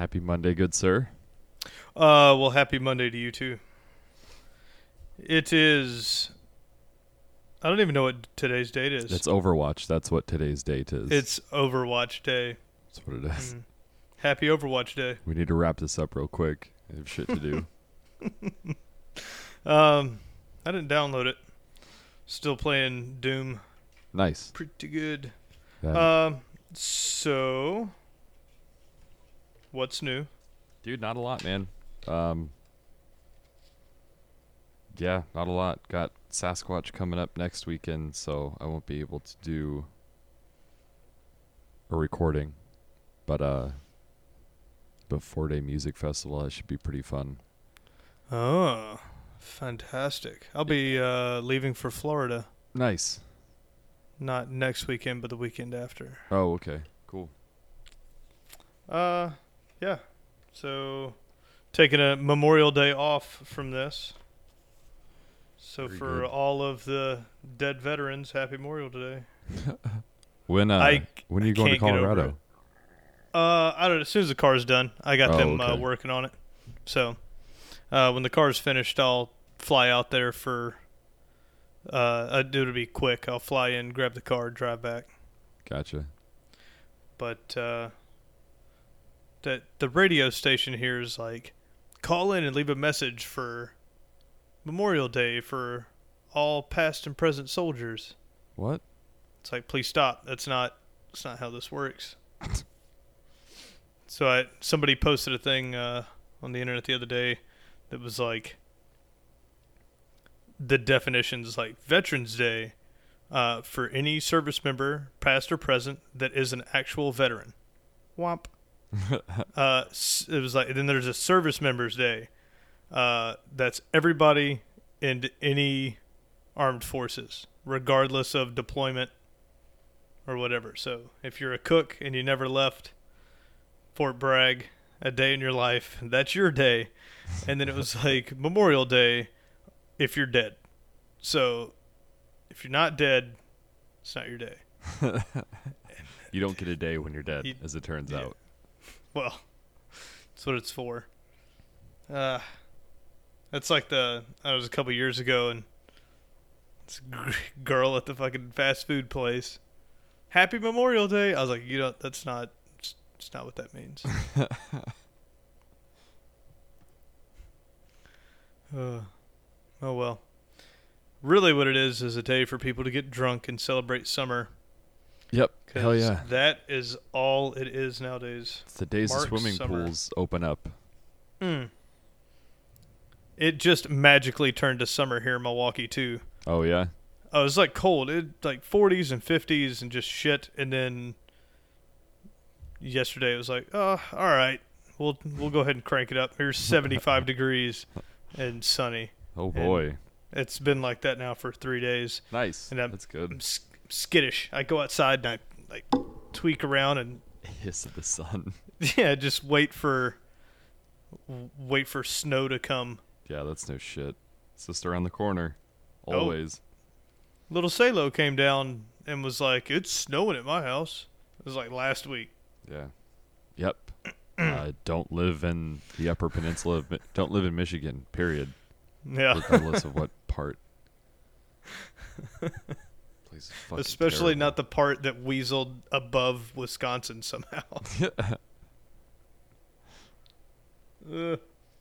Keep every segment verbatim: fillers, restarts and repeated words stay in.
Happy Monday, good sir. Uh, well, happy Monday to you too. It is. I don't even know what today's date is. It's Overwatch. That's what today's date is. It's Overwatch Day. That's what it is. Mm. Happy Overwatch Day. We need to wrap this up real quick. I have shit to do. um, I didn't download it. Still playing Doom. Nice. Pretty good. Yeah. Um, so what's new? Dude, not a lot, man. Um, yeah, not a lot. Got Sasquatch coming up next weekend, so I won't be able to do a recording. But uh, the four-day music festival, that should be pretty fun. Oh, fantastic. I'll be uh, leaving for Florida. Nice. Not next weekend, but the weekend after. Oh, okay. Cool. Uh, yeah. So, taking a Memorial Day off from this. So Very for good. all of the dead veterans, happy Memorial Day. When uh, I- when are you I going to can't get over Colorado? it. Uh, I don't know. As soon as the car's done, I got Oh, them uh, okay. working on it. So, uh, when the car's finished, I'll fly out there for. Uh, it'll be quick. I'll fly in, grab the car, drive back. Gotcha. But uh, that the radio station here is like, call in and leave a message for Memorial Day for all past and present soldiers. What? It's like, please stop. That's not. That's not how this works. So I somebody posted a thing uh, on the internet the other day that was like the definitions like Veterans Day uh, for any service member, past or present, that is an actual veteran. Womp. uh, s- it was like then there's a Service Members Day. Uh, that's everybody in any armed forces, regardless of deployment or whatever. So if you're a cook and you never left Fort Bragg a day in your life, that's your day. And then it was like Memorial Day if you're dead. So if you're not dead, it's not your day. You don't get a day when you're dead, You- as it turns yeah. out. Well, that's what it's for. Uh, that's like the, that was a couple years ago, and this g- girl at the fucking fast food place. Happy Memorial Day. I was like, you don't, that's not, it's, it's not what that means. uh, oh well. Really what it is is a day for people to get drunk and celebrate summer. Yep. 'Cause Hell yeah. that is all it is nowadays. It's the days the Mark swimming Summer. pools open up. Mm. It just magically turned to summer here in Milwaukee too. Oh, yeah? Oh, it was like cold. It like forties and fifties and just shit. And then yesterday it was like, oh, all right, we'll we'll go ahead and crank it up. Here's seventy-five degrees and sunny. Oh, boy. It's been like that now for three days. Nice. And I'm- That's I'm good. s- skittish. I go outside and I like tweak around and Hiss of the sun. yeah, just wait for wait for snow to come. Yeah, that's no shit. It's just around the corner. Oh. Always. Little Salo came down and was like, it's snowing at my house. It was like last week. Yeah. Yep. uh, don't live in the Upper Peninsula. Of Mi- don't live in Michigan, period. Yeah. Regardless of what part. Place is fucking Especially terrible. not the part that weaseled above Wisconsin somehow. Ugh.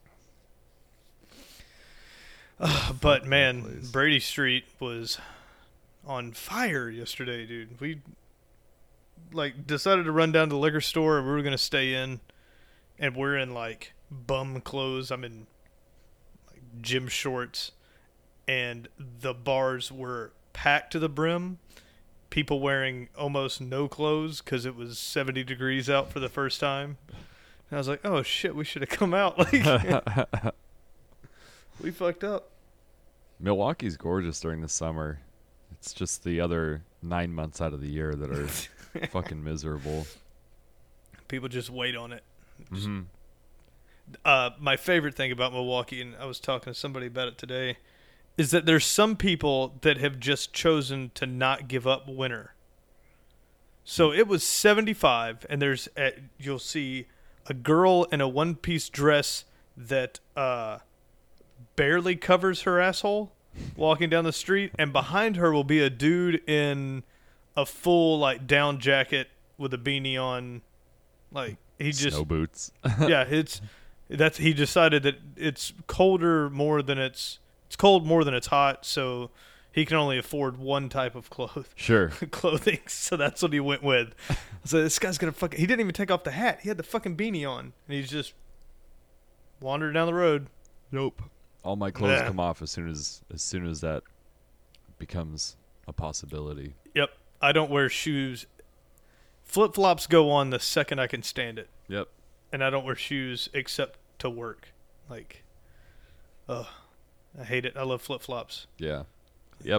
Uh, but that man, place. Brady Street was on fire yesterday, dude. We like decided to run down to the liquor store and we were gonna stay in, and we're in like bum clothes. I'm in like gym shorts, and the bars were packed to the brim. People wearing almost no clothes because it was seventy degrees out for the first time. And I was like, oh shit, we should have come out. Like, we fucked up. Milwaukee's gorgeous during the summer. It's just the other nine months out of the year that are fucking miserable. People just wait on it. hmm Uh, my favorite thing about Milwaukee, and I was talking to somebody about it today, is that there's some people that have just chosen to not give up winter. So it was seventy-five, and there's uh, you'll see a girl in a one-piece dress that uh, barely covers her asshole walking down the street, and behind her will be a dude in a full like down jacket with a beanie on. Like he just Snow boots. yeah, it's that's he decided that it's colder more than it's it's cold more than it's hot, so he can only afford one type of cloth Sure. clothing, so that's what he went with. So this guy's gonna fucking. He didn't even take off the hat. He had the fucking beanie on, and he's just wandering down the road. Nope. All my clothes Yeah. come off as soon as as soon as that becomes a possibility. Yep, I don't wear shoes. Flip flops go on the second I can stand it, Yep. and I don't wear shoes except to work. Like, ugh, I hate it. I love flip flops. Yeah. Yep.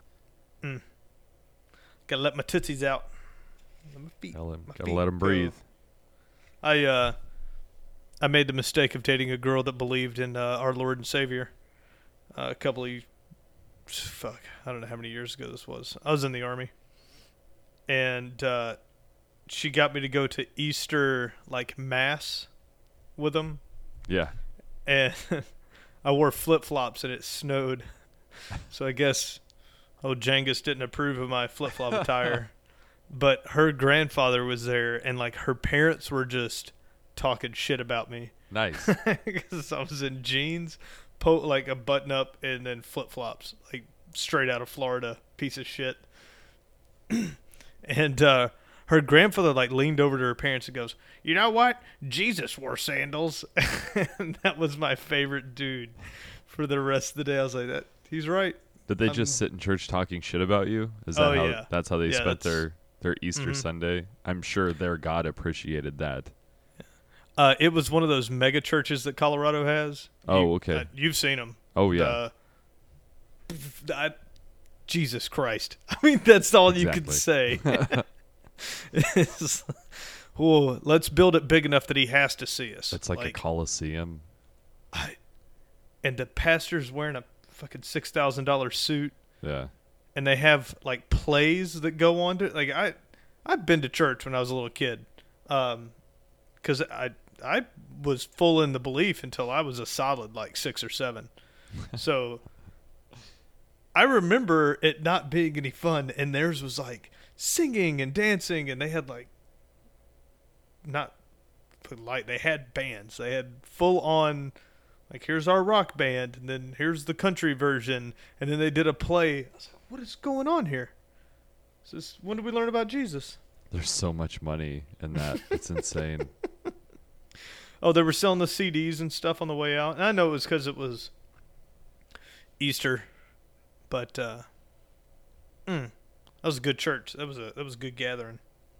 Gotta let my tootsies out. Let my feet. Gotta let, my gotta feet let 'em go. breathe. I uh, I made the mistake of dating a girl that believed in uh, our Lord and Savior. Uh, a couple of, fuck, I don't know how many years ago this was. I was in the Army, and uh, she got me to go to Easter like mass with them, Yeah. and I wore flip flops and it snowed. So I guess old Jengus didn't approve of my flip flop attire. But her grandfather was there, and like her parents were just talking shit about me Nice. because I was in jeans, po- like a button up, and then flip flops, like straight out of Florida, piece of shit. And uh, her grandfather like leaned over to her parents and goes, "You know what? Jesus wore sandals." And that was my favorite dude for the rest of the day. I was like, "That he's right." Did they I'm- just sit in church talking shit about you? Is that Oh, how yeah. that's how they Yeah, spent that's- their their Easter Mhm. Sunday? I'm sure their God appreciated that. Uh, it was one of those mega churches that Colorado has. Oh, You- okay. uh, you've seen them. Oh yeah. The, I, Jesus Christ. I mean, that's all you could say. It's, oh, let's build it big enough that he has to see us. It's like, a coliseum. I, and the pastor's wearing a fucking six thousand dollars suit, Yeah. and they have like plays that go on to it. Like I, I've been to church when I was a little kid, um, because I I was full in the belief until I was a solid like six or seven. So I remember it not being any fun, and theirs was like singing and dancing, and they had like not like they had bands. They had full on. Like, here's our rock band, and then here's the country version, and then they did a play. I was like, what is going on here? Is this, when did we learn about Jesus? There's so much money in that. It's insane. Oh, they were selling the C Ds and stuff on the way out. And I know it was because it was Easter, but uh, mm, that was a good church. That was a that was a good gathering.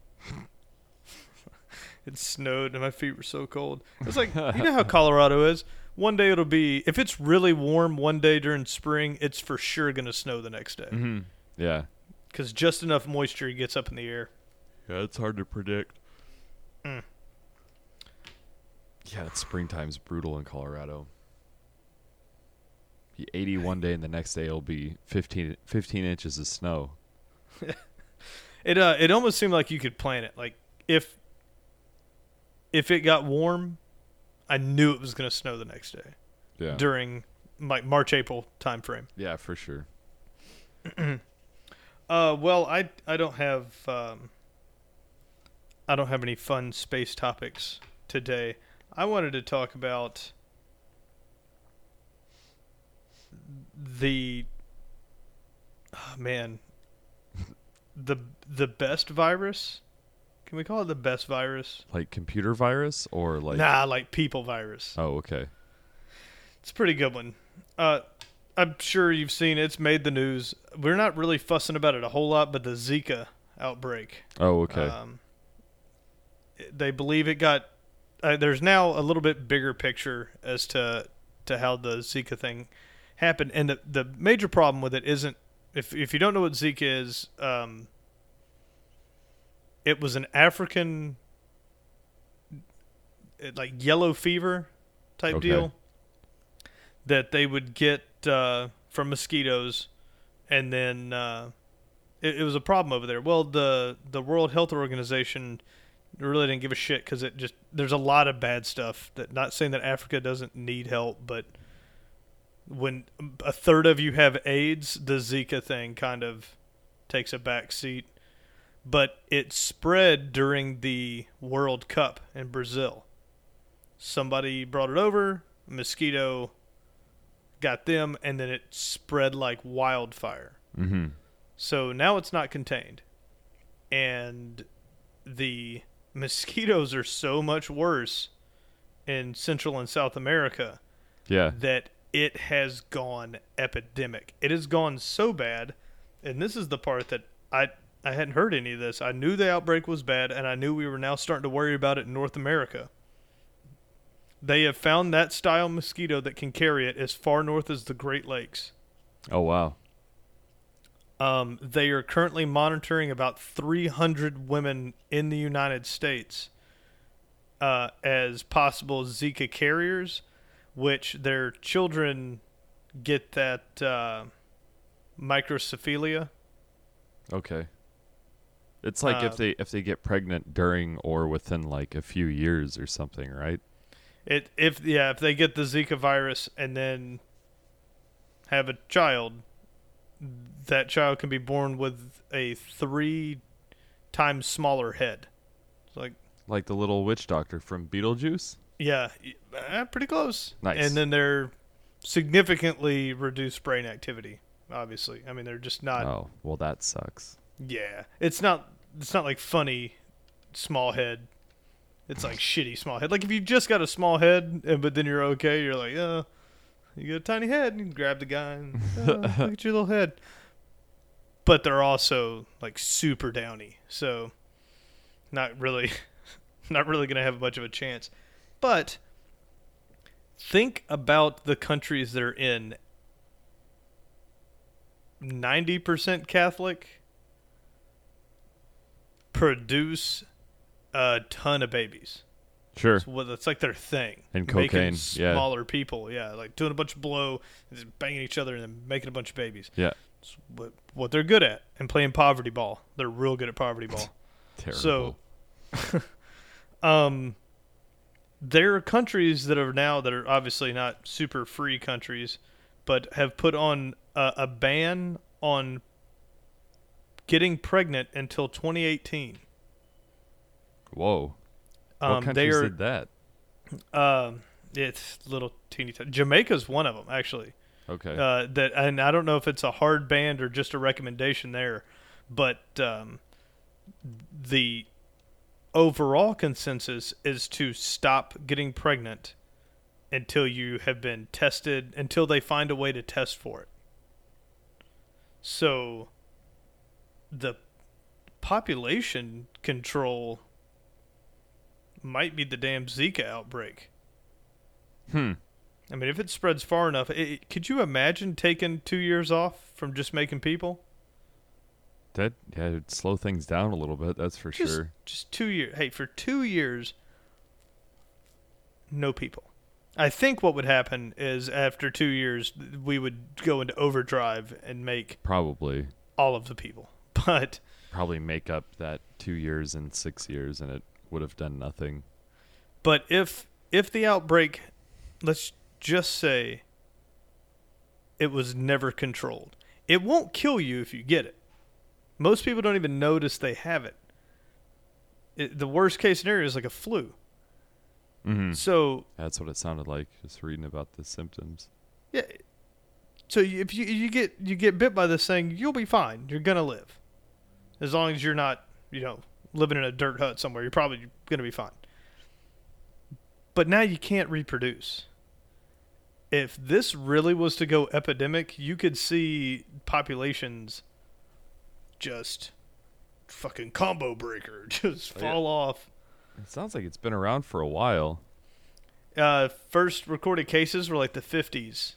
It snowed, and my feet were so cold. It was like, you know how Colorado is? One day it'll be, if it's really warm one day during spring, it's for sure going to snow the next day. hmm Yeah. Because just enough moisture gets up in the air. Yeah, it's hard to predict. Mm. Yeah, it's springtime's brutal in Colorado. Be eighty one day, and the next day it'll be fifteen, fifteen inches of snow. It uh, it almost seemed like you could plan it. Like, if if it got warm, I knew it was going to snow the next day Yeah. during like March, April time frame. Yeah, for sure. Uh, well, I I don't have um, I don't have any fun space topics today. I wanted to talk about the oh, man the the best virus. Can we call it the best virus? Like computer virus or like? Nah, like people virus. Oh, okay. It's a pretty good one. Uh, I'm sure you've seen it. It's made the news. We're not really fussing about it a whole lot, but the Zika outbreak. Oh, okay. Um, they believe it got. Uh, there's now a little bit bigger picture as to to how the Zika thing happened, and the the major problem with it isn't if if you don't know what Zika is, um, it was an African it, like yellow fever type Okay. deal that they would get uh, from mosquitoes, and then uh, it, it was a problem over there. Well, the the World Health Organization I really didn't give a shit because it just there's a lot of bad stuff. That not saying that Africa doesn't need help, but when a third of you have AIDS, the Zika thing kind of takes a back seat. But it spread during the World Cup in Brazil. Somebody brought it over, a mosquito got them, and then it spread like wildfire. Mm-hmm. So now it's not contained. And the mosquitoes are so much worse in Central and South America Yeah. that it has gone epidemic. It has gone so bad, and this is the part that I I hadn't heard any of this. I knew the outbreak was bad, and I knew we were now starting to worry about it in North America. They have found that style mosquito that can carry it as far north as the Great Lakes. Oh, wow. Um, they are currently monitoring about three hundred women in the United States uh, as possible Zika carriers, which their children get that uh, microcephalia. Okay. It's like Uh, if they if they get pregnant during or within like a few years or something, right? It if yeah if they get the Zika virus and then have a child, that child can be born with a three times smaller head. It's like Like the little witch doctor from Beetlejuice? yeah, eh, pretty close. Nice. And then they're significantly reduced brain activity. Obviously, I mean they're just not. Oh, well that sucks. Yeah, it's not. It's not like funny small head. It's like shitty small head. Like if you just got a small head, and but then you're okay. You're like, oh, you got a tiny head, and you grab the guy, and oh, look at your little head. But they're also like super downy, so not really, not really gonna have much of a chance. But think about the countries they're in. ninety percent Catholic, produce a ton of babies. Sure. So what it's like their thing. And Making cocaine, yeah. smaller people, yeah, like doing a bunch of blow, just banging each other, and then making a bunch of babies. Yeah. It's what what they're good at, and playing poverty ball. They're real good at poverty ball. Terrible. So, um, there are countries that are now that are obviously not super free countries, but have put on a, a ban on getting pregnant until twenty eighteen. Whoa. What Um, they countries are, did that? um, it's little teeny tiny. Jamaica's one of them, actually. Okay. Uh, that and I don't know if it's a hard ban or just a recommendation there, but um, the overall consensus is to stop getting pregnant until you have been tested, until they find a way to test for it. So the population control might be the damn Zika outbreak. Hmm. I mean, if it spreads far enough, it, could you imagine taking two years off from just making people? That yeah, it'd slow things down a little bit, that's for Just, sure. just two years. Hey, for two years, no people. I think what would happen is after two years, we would go into overdrive and make Probably. all of the people. But Probably make up that two years and six years and it would have done nothing. but if if the outbreak, let's just say it was never controlled, it won't kill you if you get it. Most people don't even notice they have it. It the worst case scenario is like a flu. Mm-hmm. So That's what it sounded like, just reading about the symptoms. yeah, so you- if you you get you get bit by this thing, you'll be fine. You're gonna live, as long as you're not, you know, living in a dirt hut somewhere. You're probably gonna be fine. But now you can't reproduce. If this really was to go epidemic, you could see populations just fucking combo breaker, just Oh, yeah. fall off. It sounds like it's been around for a while. Uh, first recorded cases were like the fifties.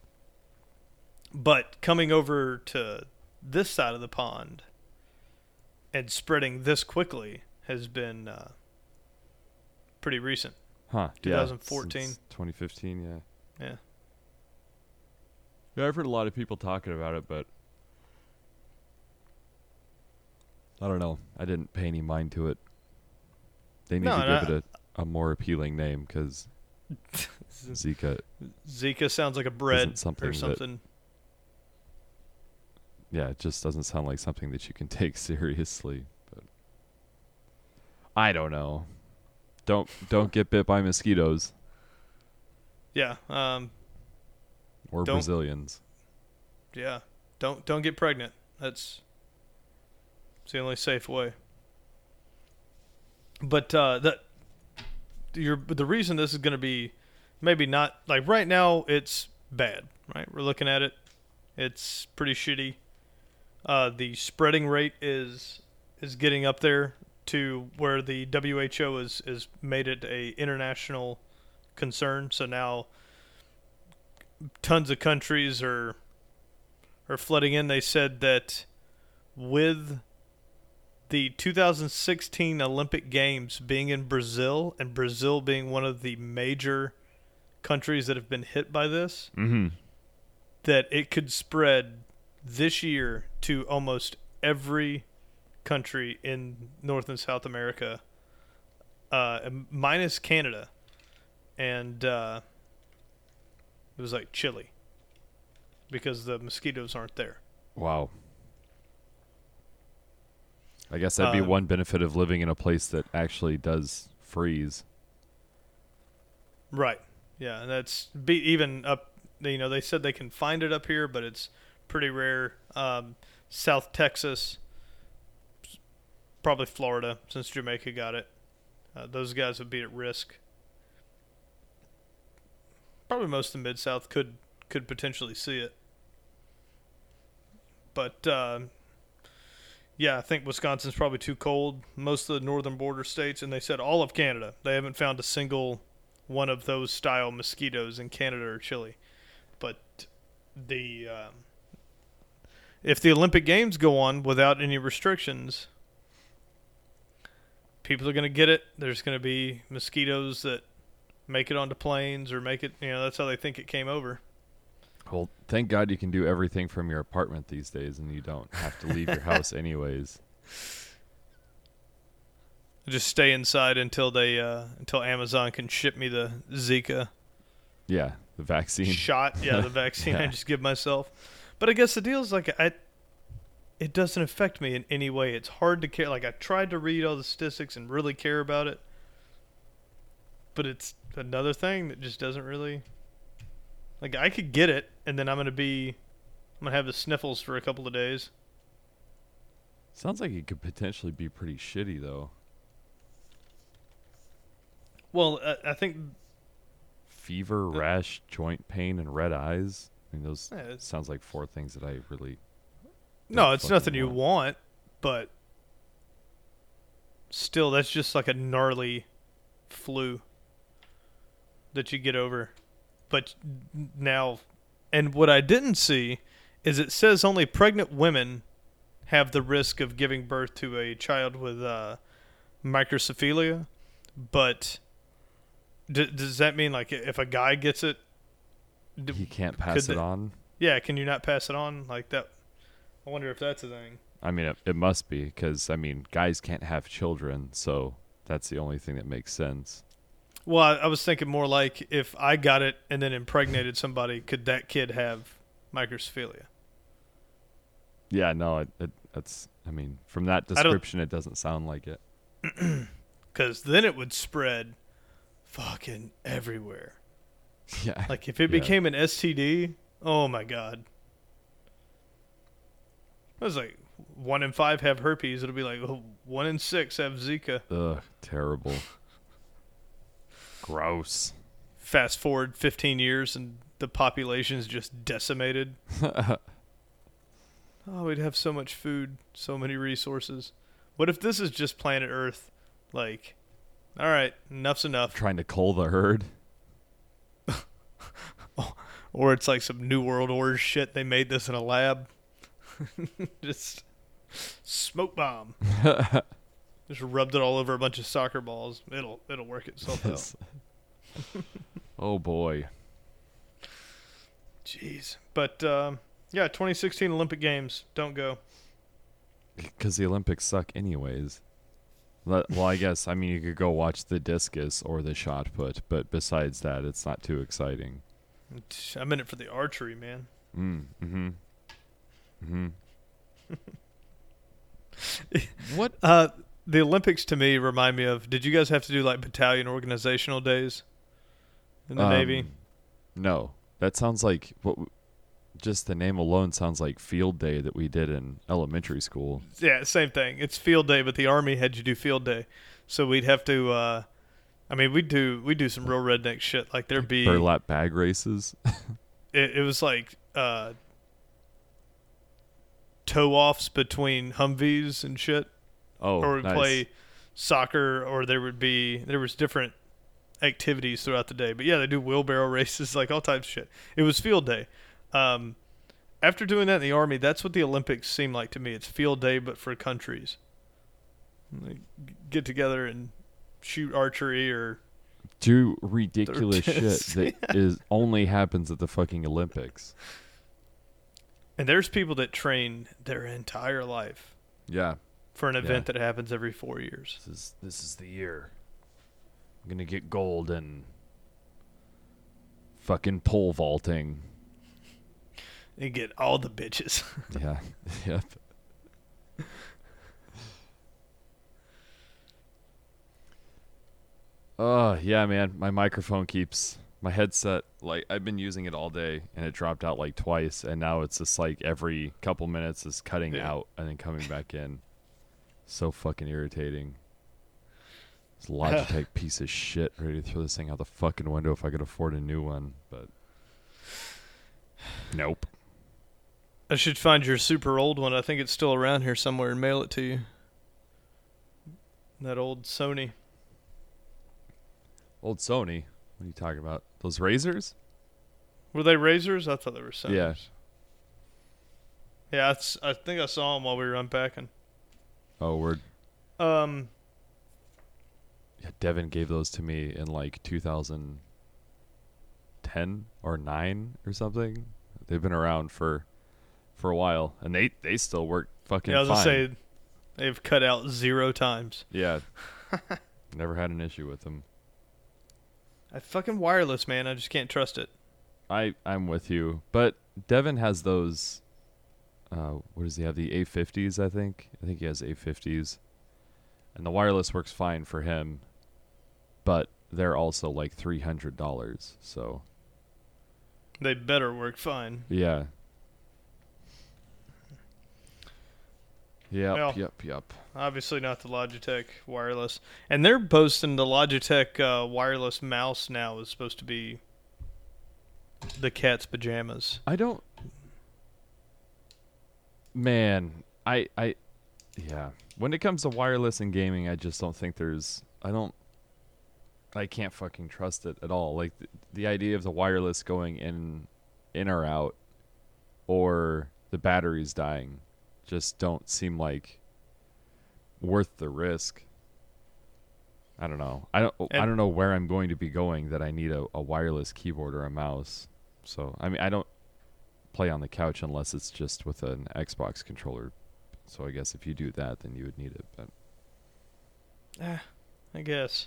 But coming over to this side of the pond and spreading this quickly has been uh, pretty recent. Huh. twenty fourteen. Yeah, since twenty fifteen, yeah. Yeah. Yeah, I've heard a lot of people talking about it, but I don't know. I didn't pay any mind to it. They need No, to and give I- it a, a more appealing name because Zika, Zika sounds like a bread Isn't something or that- something. yeah, it just doesn't sound like something that you can take seriously. But I don't know. Don't don't get bit by mosquitoes Yeah. Um. or Don't- Brazilians. Yeah. Don't don't get pregnant. That's it's the only safe way. But uh, that you're the reason this is going to be maybe not like right now. It's bad, right? We're looking at it. It's pretty shitty. Uh, the spreading rate is is getting up there to where the W H O is is made it a international concern. So now tons of countries are are flooding in. They said that with the two thousand sixteen Olympic Games being in Brazil and Brazil being one of the major countries that have been hit by this, Mm-hmm. that it could spread this year to almost every country in North and South America, uh, minus Canada. And uh, it was like Chile because the mosquitoes aren't there. Wow. I guess that'd be Um, one benefit of living in a place that actually does freeze. Right. Yeah, and that's be even up. You know, they said they can find it up here, but it's pretty rare. Um, South Texas, probably Florida, since Jamaica got it. Uh, those guys would be at risk. Probably most of the Mid South could could potentially see it, but uh, yeah, I think Wisconsin's probably too cold. Most of the northern border states, and they said all of Canada, they haven't found a single one of those style mosquitoes in Canada or Chile. But the um, if the Olympic Games go on without any restrictions, people are going to get it. There's going to be mosquitoes that make it onto planes or make it, you know, that's how they think it came over. Well, thank God you can do everything from your apartment these days and you don't have to leave your house anyways. Just stay inside until they uh, until Amazon can ship me the Zika Yeah, the vaccine. shot. Yeah, the vaccine I Yeah. just give myself. But I guess the deal is like I, it doesn't affect me in any way. It's hard to care. Like I tried to read all the statistics and really care about it, but it's another thing that just doesn't really. Like I could get it, and then I'm gonna be, I'm gonna have the sniffles for a couple of days. Sounds like it could potentially be pretty shitty, though. Well, I, I think Fever, rash, joint pain, and red eyes. I mean, those Yeah, it's- sounds like four things that I really. no, don't it's fucking nothing you want. want, but still, that's just like a gnarly flu that you get over. But now, and what I didn't see is it says only pregnant women have the risk of giving birth to a child with uh, microcephalia. But d- does that mean like if a guy gets it, d- He can't pass could it the- on. yeah, can you not pass it on like that? I wonder if that's a thing. I mean, it, it must be because I mean, guys can't have children, so that's the only thing that makes sense. Well, I, I was thinking more like if I got it and then impregnated somebody, could that kid have microcephalia? Yeah, no, it, it, that's. I mean, from that I don't- description, it doesn't sound like it. Because then it would spread fucking everywhere. Yeah, Like if it Yeah. became an S T D, oh my God. I was like, one in five have herpes. It'll be like oh, one in six have Zika. ugh, terrible. Gross. Fast forward fifteen years and the population's just decimated. Oh, we'd have so much food, so many resources. What if this is just planet Earth? Like, all right, enough's enough. Trying to cull the herd. Or it's like some New World Order shit. They made this in a lab. Just smoke bomb. Just rubbed it all over a bunch of soccer balls. It'll it'll work itself out. Oh boy. Jeez. But um, yeah, twenty sixteen Olympic Games. Don't go. Because the Olympics suck anyways. Le- Well, I guess I mean you could go watch the discus or the shot put, but besides that, it's not too exciting. I'm in it for the archery, man. Mm. Mm-hmm. Mm-hmm. What? Uh, the Olympics to me remind me of. Did you guys have to do like battalion organizational days in the Um, Navy? No, that sounds like what. w- Just the name alone sounds like field day that we did in elementary school. Yeah, same thing. It's field day, but the Army had you do field day, so we'd have to. Uh, I mean, we do we do some real redneck shit. Like there'd be Burlap bag races. it, it was like uh, toe offs between Humvees and shit, Oh, or we'd nice. play soccer, or there would be there was different activities throughout the day. But yeah, they do wheelbarrow races, like all types of shit. It was field day. Um, after doing that in the Army, that's what the Olympics seem like to me. It's field day, but for countries. They get together and shoot archery or Do ridiculous shit Just- that is only happens at the fucking Olympics. and there's people that train their entire life Yeah. for an event Yeah. that happens every four years. This is this is the year. I'm gonna get gold and fucking pole vaulting. And get all the bitches. Yeah. Yep. Oh, yeah, man. My microphone keeps my headset, like I've been using it all day and it dropped out like twice, and now it's just like every couple minutes is cutting Yeah. out and then coming back in. So fucking irritating. This Logitech piece of shit ready to throw this thing out the fucking window if I could afford a new one, but nope. I should find your super old one. I think it's still around here somewhere and mail it to you. That old Sony. Old Sony. What are you talking about? Those razors? Were they razors? I thought they were Sonys. Yeah. Yeah, I, s- I think I saw them while we were unpacking. Oh, word. Um, Yeah, Devin gave those to me in like two thousand ten or nine or something. They've been around for for a while, and they they still work fucking yeah, I was fine. gonna say they've cut out zero times. Yeah, never had an issue with them. I fucking wireless, man. I just can't trust it. I I'm with you, but Devin has those. Uh, what does he have? The A fifties, I think. I think he has A fifties, and the wireless works fine for him, but they're also like three hundred dollars. So They better work fine. yeah. Yep, Well, yep, yep. Obviously not the Logitech wireless. And they're boasting the Logitech uh, wireless mouse now is supposed to be the cat's pajamas. I don't. Man, I, I, yeah. When it comes to wireless and gaming, I just don't think there's. I don't. I can't fucking trust it at all. Like the, the idea of the wireless going in, in or out, or the batteries dying, just don't seem like worth the risk. I don't know. I don't. I And- don't know where I'm going to be going that I need a, a wireless keyboard or a mouse. So I mean, I don't play on the couch unless it's just with an Xbox controller. So I guess if you do that, then you would need it. But Eh, I guess.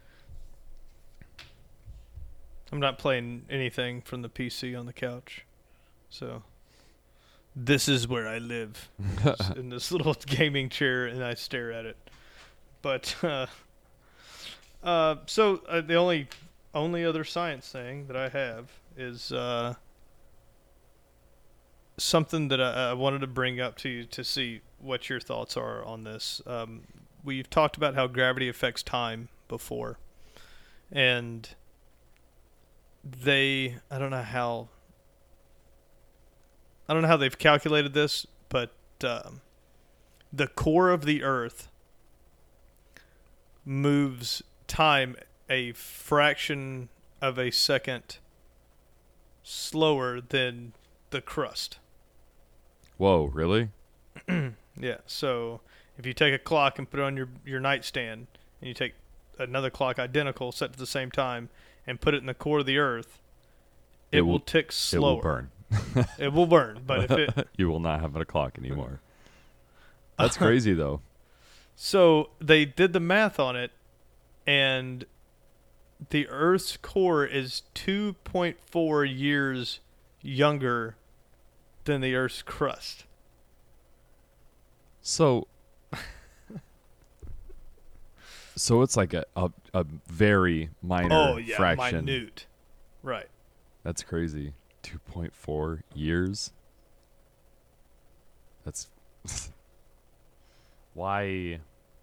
I'm not playing anything from the P C on the couch. So this is where I live. Just in this little gaming chair, and I stare at it. But uh, uh, so uh, the only only other science thing that I have is uh, something that I, I wanted to bring up to you to see what your thoughts are on this. Um, we've talked about how gravity affects time before, and they I don't know how I don't know how they've calculated this, but um, the core of the Earth moves time a fraction of a second slower than the crust. whoa, really? Yeah, so if you take a clock and put it on your, your nightstand, and you take another clock identical set to the same time and put it in the core of the Earth, it, It will, will- tick It slower. will burn. It will burn, but if it You will not have a clock anymore. That's crazy, though. So they did the math on it, and the Earth's core is two point four years younger than the Earth's crust. So, so it's like a, a, a very minor Oh yeah, fraction. minute. Right. That's crazy. two point four years? That's... Why...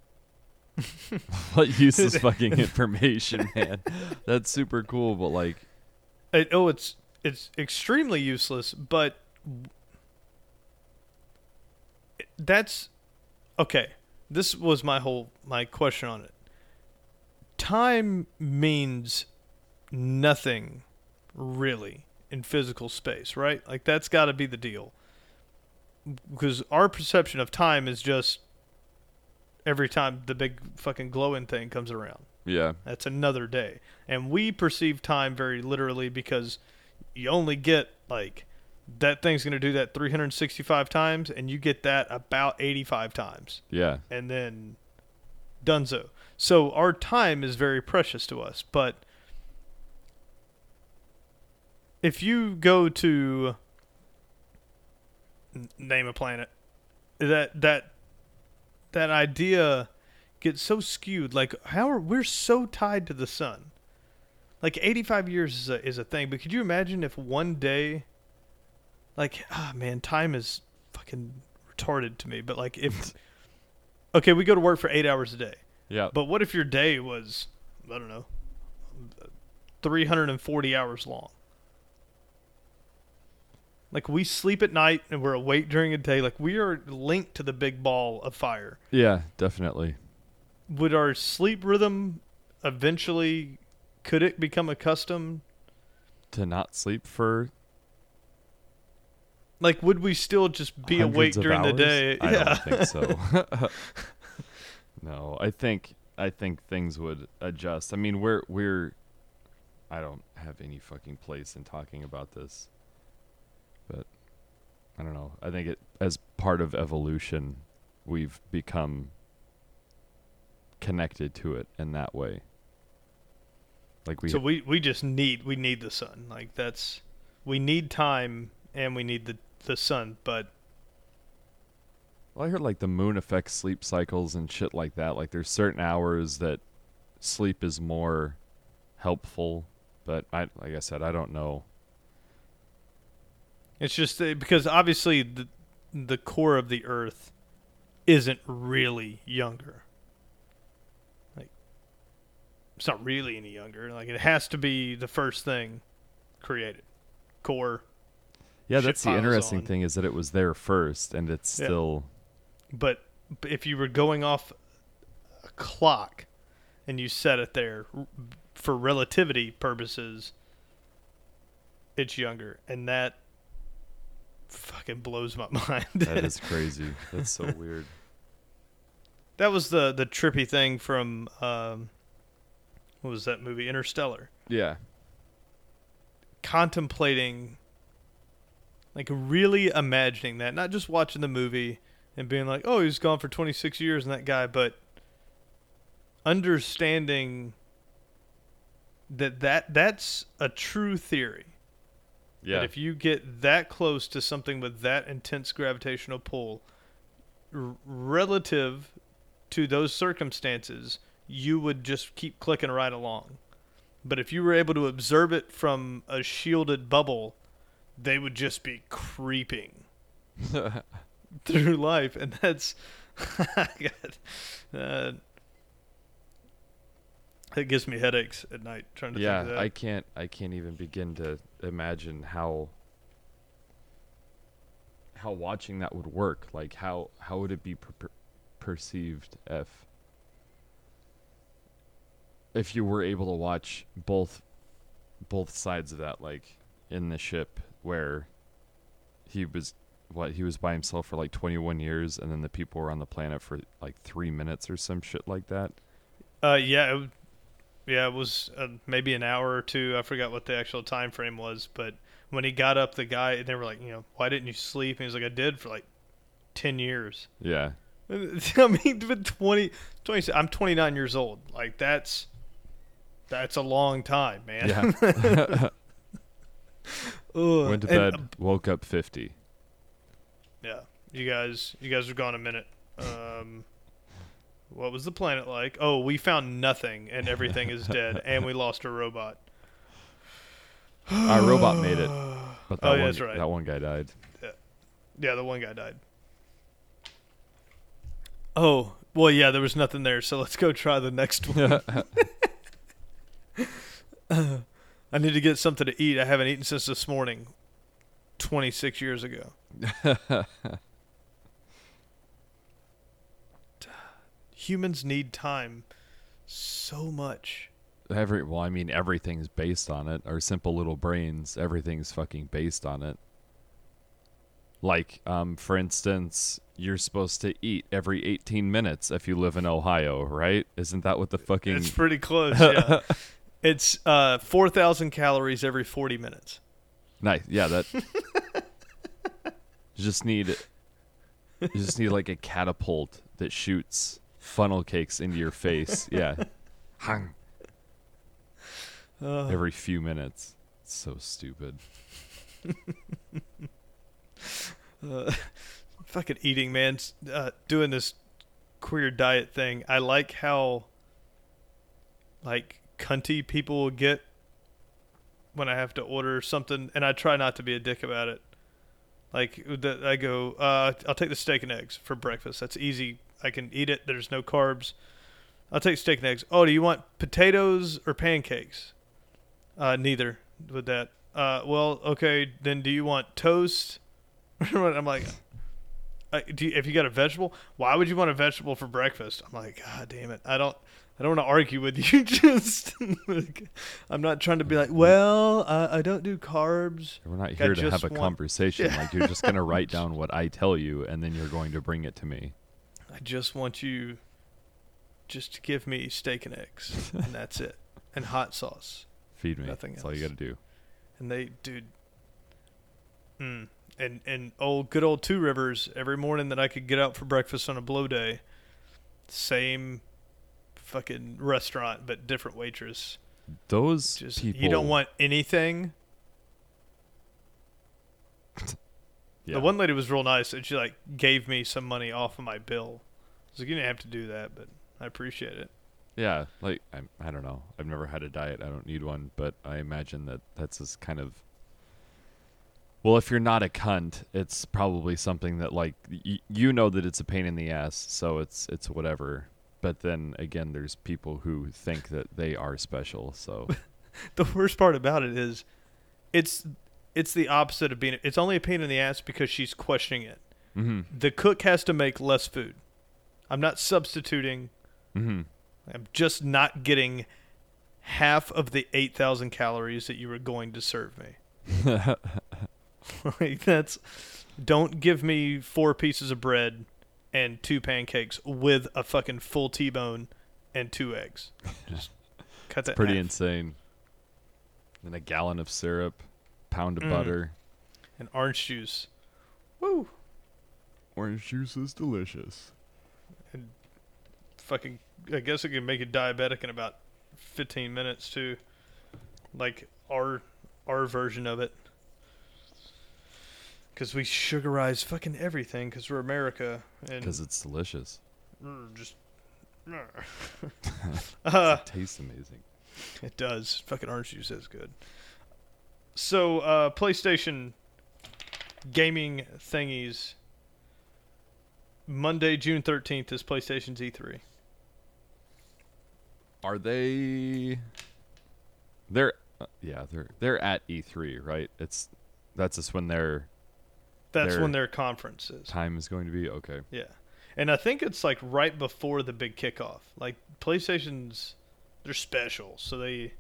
What useless fucking information, man. That's super cool, but like... It, oh, it's it's extremely useless, but that's... Okay, this was my whole my question on it. Time means nothing, really, in physical space, right? Like, that's got to be the deal. Because our perception of time is just every time the big fucking glowing thing comes around. Yeah. That's another day. And we perceive time very literally because you only get, like, that thing's going to do that three hundred sixty-five times, and you get that about eighty-five times. Yeah. And then donezo. So our time is very precious to us. But if you go to name a planet, that that that idea gets so skewed. Like, how are we're so tied to the sun? Like, eighty-five years is a, is a thing. But could you imagine if one day, like, ah, man, time is fucking retarded to me. But like, if okay, we go to work for eight hours a day. Yeah. But what if your day was, I don't know, three hundred forty hours long? Like, we sleep at night and we're awake during the day. Like, we are linked to the big ball of fire. Yeah, definitely. Would our sleep rhythm eventually, could it become accustomed? To not sleep for Like, would we still just be awake hundreds of during the hours? day? I yeah. don't think so. No, I think I think things would adjust. I mean, we're we're I don't have any fucking place in talking about this. But I don't know. I think it as part of evolution, we've become connected to it in that way. Like we So we, we just need we need the sun. Like, that's, we need time and we need the the sun. But well, I heard like the moon affects sleep cycles and shit like that. Like, there's certain hours that sleep is more helpful. But I like I said, I don't know. it's just uh, because obviously the the core of the Earth isn't really younger. Like, it's not really any younger. Like, it has to be the first thing created. Core. Yeah, Shit that's the piles interesting on. thing is that it was there first, and it's Yeah. still But but if you were going off a clock and you set it there r- for relativity purposes, it's younger, and that fucking blows my mind. that is crazy. That's so weird. That was the the trippy thing from um, what was that movie, Interstellar? Yeah. Contemplating, like, really imagining that, not just watching the movie and being like, oh, he's gone for twenty-six years and that guy, but understanding that, that that's a true theory. Yeah. That if you get that close to something with that intense gravitational pull, r- relative to those circumstances, you would just keep clicking right along. But if you were able to observe it from a shielded bubble, they would just be creeping through life. And that's... God, uh, it gives me headaches at night trying to yeah, think of that. I can't I can't even begin to imagine how how watching that would work. Like, how how would it be per- per- perceived if if you were able to watch both both sides of that, like in the ship where he was what he was by himself for like twenty-one years, and then the people were on the planet for like three minutes or some shit like that. Uh, yeah, it, w- yeah, it was uh, maybe an hour or two. I forgot what the actual time frame was, but when he got up, the guy, they were like, you know, why didn't you sleep? And he was like, I did for like ten years. Yeah, I mean, but twenty, twenty, I'm twenty-nine years old. Like, that's that's a long time, man. Yeah. Ugh, Went to and, bed, uh, woke up fifty. yeah, you guys, you guys are gone a minute. Um, what was the planet like? Oh, we found nothing, and everything is dead, and we lost a robot. Our robot made it, but that Oh, yeah, one that's right. that one guy died. Yeah, the one guy died. Oh, well, yeah, there was nothing there, so let's go try the next one. I need to get something to eat. I haven't eaten since this morning, twenty-six years ago. Humans need time so much. Every well, I mean, everything's based on it. Our simple little brains, everything's fucking based on it. Like, um, for instance, you're supposed to eat every eighteen minutes if you live in Ohio, right? Isn't that what the fucking... It's pretty close, yeah. It's uh, four thousand calories every forty minutes. Nice. Yeah, that... You just need... You just need, like, a catapult that shoots funnel cakes into your face. Yeah. Hang. Uh, Every few minutes. It's so stupid. uh, fucking eating, man. Uh, doing this queer diet thing. I like how, like, cunty people will get when I have to order something, and I try not to be a dick about it. Like, the, I go, uh, I'll take the steak and eggs for breakfast. That's easy. I can eat it. There's no carbs. I'll take steak and eggs. Oh, do you want potatoes or pancakes? Uh, neither with that. Uh, well, okay, then do you want toast? I'm like, uh, do you, if you got a vegetable, why would you want a vegetable for breakfast? I'm like, God damn it. I don't, I don't want to argue with you. Just, like, I'm not trying to be like, well, uh, I don't do carbs. We're not I here to just have a want- conversation. Yeah. Like, you're just going to write down what I tell you, and then you're going to bring it to me. I just want you just to give me steak and eggs, and that's it. And hot sauce. Feed me. Nothing That's all you else. got to do. And they, dude, mm, and and old good old Two Rivers. Every morning that I could get out for breakfast on a blow day, same fucking restaurant but different waitress. Those Just people... you don't want anything. Yeah. The one lady was real nice, and she like gave me some money off of my bill. I was like, you didn't have to do that, but I appreciate it. Yeah, like, I, I don't know. I've never had a diet. I don't need one, but I imagine that that's just kind of... Well, if you're not a cunt, it's probably something that, like, y- you know that it's a pain in the ass, so it's it's whatever. But then, again, there's people who think that they are special, so... The worst part about it is, it's it's the opposite of being. It's only a pain in the ass because she's questioning it. Mm-hmm. The cook has to make less food. I'm not substituting. Mm-hmm. I'm just not getting half of the eight thousand calories that you were going to serve me. Like, that's, don't give me four pieces of bread and two pancakes with a fucking full T-bone and two eggs. Just cut that Pretty in half. insane. And a gallon of syrup, pound of Mm. butter. And orange juice. Woo. Orange juice is delicious. Fucking, I guess it can make you diabetic in about fifteen minutes too. Like our our version of it. Because we sugarize fucking everything because we're America. And Because it's delicious. mm, just... uh, It tastes amazing. It does. Fucking orange juice is good. So, uh, PlayStation gaming thingies. Monday, June thirteenth is PlayStation's E three. Are they? They're uh, yeah, they're they're at E three, right? It's that's just when their That's Their when their conference is. time is going to be. Okay. Yeah. And I think it's like right before the big kickoff. Like PlayStation's, they're special. So they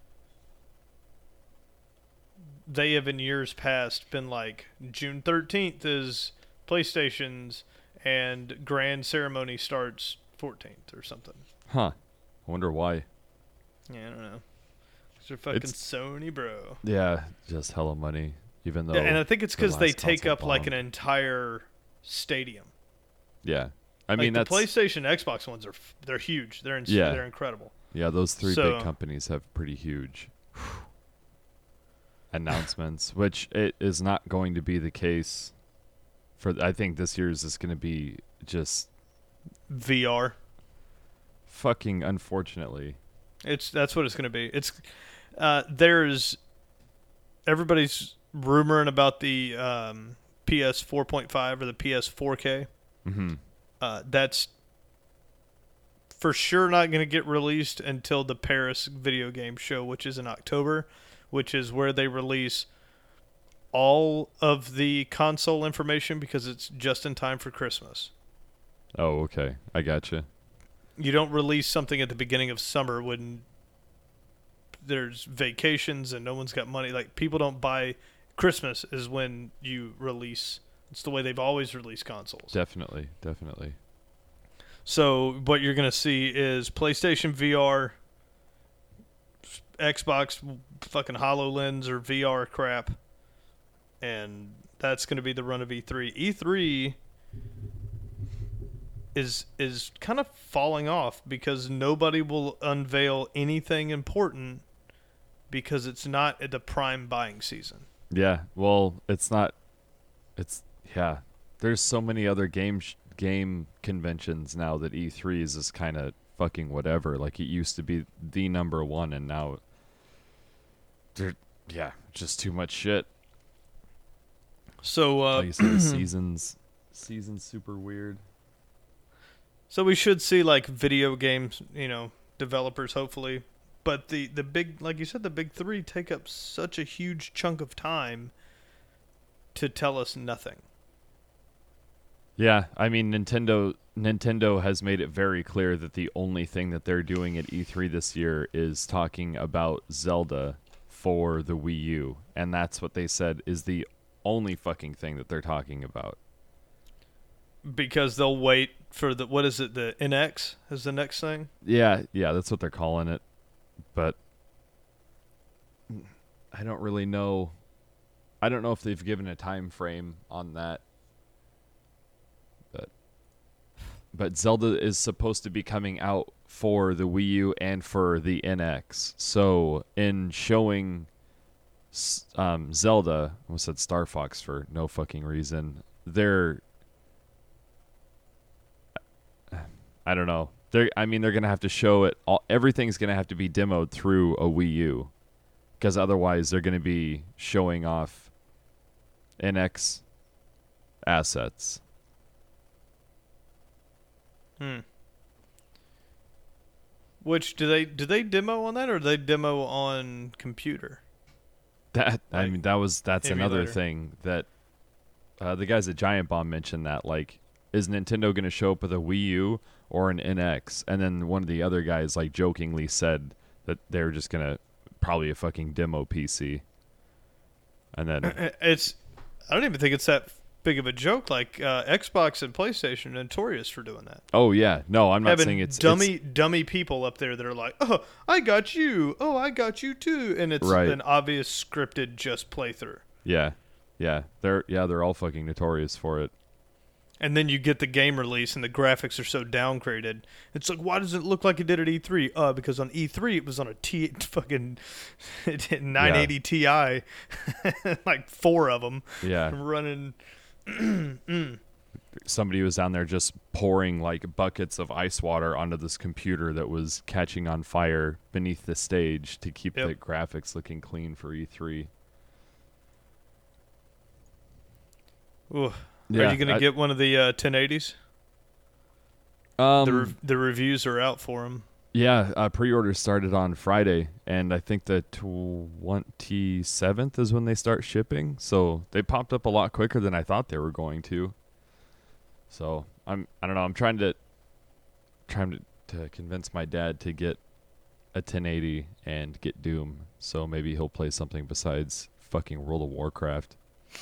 they have in years past been like June thirteenth is PlayStation's and grand ceremony starts fourteenth or something. Huh. I wonder why. Yeah, I don't know. They're fucking It's- Sony, bro. Yeah, just hella money. Even though. Yeah, and I think it's the because they last take console up like an bombed. entire stadium. Yeah, I mean, like the that's PlayStation, Xbox ones are f- they're huge. They're in, Yeah. they're incredible. yeah. Those three So- big companies have pretty huge announcements, which it is not going to be the case for. I think this year's is going to be just V R. fucking unfortunately. It's that's what it's going to be. It's uh, there's everybody's rumoring about the um, P S four point five or the P S four K. Mm-hmm. Uh, that's for sure not going to get released until the Paris video game show, which is in October, which is where they release all of the console information because it's just in time for Christmas. Oh, okay. I gotcha. You don't release something at the beginning of summer when there's vacations and no one's got money. Like, people don't buy. Christmas is when you release. It's the way they've always released consoles. Definitely, definitely. So what you're going to see is PlayStation V R, Xbox fucking HoloLens or V R crap, and that's going to be the run of E three. E three is is kind of falling off because nobody will unveil anything important because it's not at the prime buying season. Yeah. Well, it's not. It's yeah. There's so many other game sh- game conventions now that E three is just kind of fucking whatever. Like, it used to be the number one, and now they're yeah, just too much shit. So uh, Like you said, the seasons seasons super weird. So we should see like video games, you know, developers hopefully, but the the big, like you said, the big three take up such a huge chunk of time to tell us nothing. Yeah, I mean, Nintendo Nintendo has made it very clear that the only thing that they're doing at E three this year is talking about Zelda for the Wii U, and that's what they said is the only fucking thing that they're talking about. Because they'll wait for the, what is it, the N X is the next thing? Yeah, yeah, that's what they're calling it. But I don't really know. I don't know if they've given a time frame on that. But but Zelda is supposed to be coming out for the Wii U and for the N X. So in showing s- um, Zelda, I almost said Star Fox for no fucking reason. They're I don't know. They're, I mean, they're going to have to show it. All, everything's going to have to be demoed through a Wii U. Because otherwise, they're going to be showing off N X assets. Hmm. Which, do they do they demo on that, or do they demo on computer? That I Like, mean, that was that's another emulator. thing that uh, the guys at Giant Bomb mentioned that, like, is Nintendo going to show up with a Wii U or an N X? And then one of the other guys, like, jokingly said that they were just going to probably a fucking demo P C. And then, It's, I don't even think it's that big of a joke. Like uh, Xbox and PlayStation are notorious for doing that. oh yeah, no, I'm not Having saying it's dummy it's, dummy people up there that are like, oh, I got you, oh, I got you too, and it's Right. an obvious scripted just playthrough. yeah, yeah, they're yeah they're all fucking notorious for it. And then you get the game release and the graphics are so downgraded. It's like, why does it look like it did at E three? Uh, because on E three it was on a T fucking nine eighty Ti, like four of them Yeah, running. somebody was down there just pouring like buckets of ice water onto this computer that was catching on fire beneath the stage to keep Yep. the graphics looking clean for E three. Ooh. Yeah, Are you gonna I- get one of the uh, ten eighties? Um, The re- the reviews are out for them. yeah, uh, pre-order started on Friday, and I think the twenty-seventh is when they start shipping. So they popped up a lot quicker than I thought they were going to. So I'm I don't know. I'm trying to trying to, to convince my dad to get a ten eighty and get Doom. So maybe he'll play something besides fucking World of Warcraft.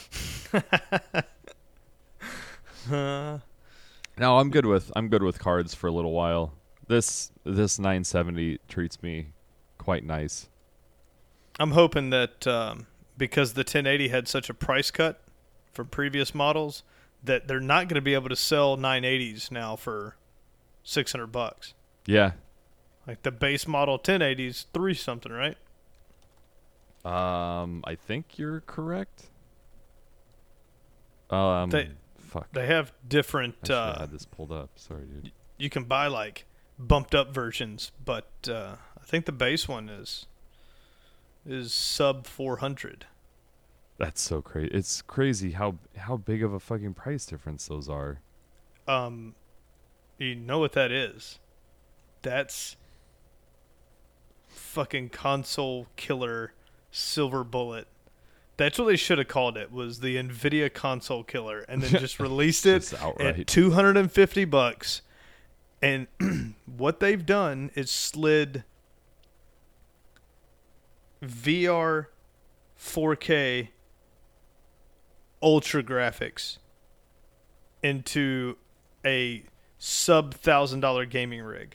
Uh, No, I'm good with I'm good with cards for a little while. This this nine seventy treats me quite nice. I'm hoping that um, because the ten eighty had such a price cut from previous models, that they're not going to be able to sell nine eighties now for six hundred bucks. Yeah. Like the base model ten eighties, three something, right? Um, I think you're correct. Um, They- fuck. They have different. I should have Uh, had this pulled up. Sorry, dude. you can buy like bumped up versions, but uh, I think the base one is is sub four hundred. That's so crazy. It's crazy how how big of a fucking price difference those are. Um, you know what that is? That's fucking console killer silver bullet. That's what they should have called it, was the Nvidia console killer, and then just released it Just outright. at two hundred fifty bucks. And what they've done is slid V R four K ultra graphics into a sub thousand dollar gaming rig.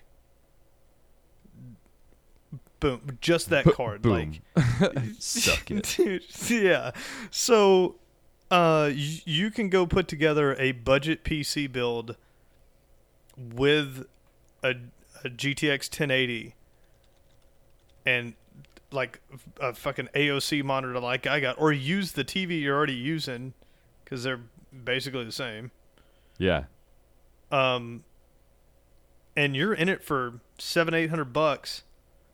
Boom! Just that card, Boom. like Suck it. Dude, yeah. So, uh, y- you can go put together a budget P C build with a, a G T X ten eighty and like a fucking A O C monitor like I got, or use the T V you're already using because they're basically the same. Yeah. Um, and you're in it for seven, eight hundred bucks.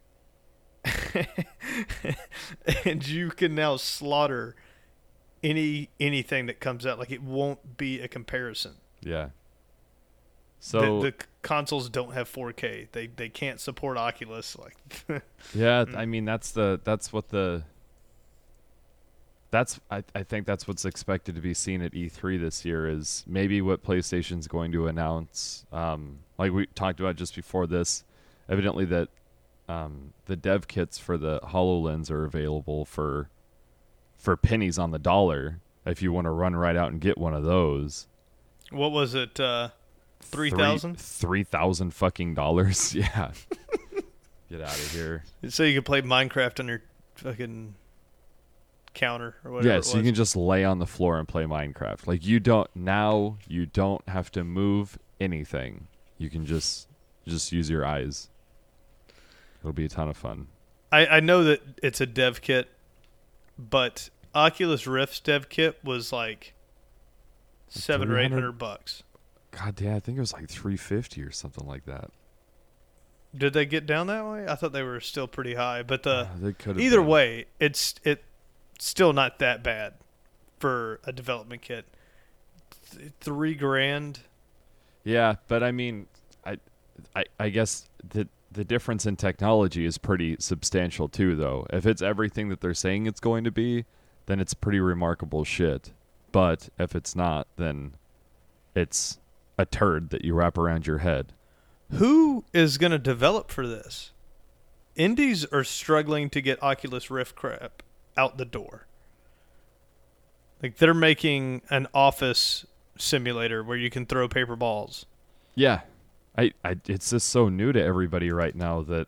And you can now slaughter any anything that comes out. Like, it won't be a comparison. Yeah. So the, the consoles don't have four K. They they can't support Oculus. Like, yeah, I mean that's the that's what the that's I I think that's what's expected to be seen at E three this year is maybe what PlayStation's going to announce. Um, like we talked about just before this, evidently that um, the dev kits for the HoloLens are available for for pennies on the dollar if you want to run right out and get one of those. what was it? Uh, Three thousand? Three thousand fucking dollars. Yeah. Get out of here. So you can play Minecraft on your fucking counter or whatever. Yeah, it so you was. can just lay on the floor and play Minecraft. Like you don't now you don't have to move anything. You can just just use your eyes. It'll be a ton of fun. I, I know that it's a dev kit, but Oculus Rift's dev kit was like seven or eight hundred bucks. God damn, I think it was like three fifty or something like that. Did they get down that way? I thought they were still pretty high, but the Uh, they could have either been. way, it's it still not that bad for a development kit. Th- Three grand. Yeah, but I mean, I, I, I guess the the difference in technology is pretty substantial too. Though, if it's everything that they're saying it's going to be, then it's pretty remarkable shit. But if it's not, then it's a turd that you wrap around your head. Who is going to develop for this? Indies are struggling to get Oculus Rift crap out the door. Like, they're making an office simulator where you can throw paper balls. Yeah, I, I, it's just so new to everybody right now that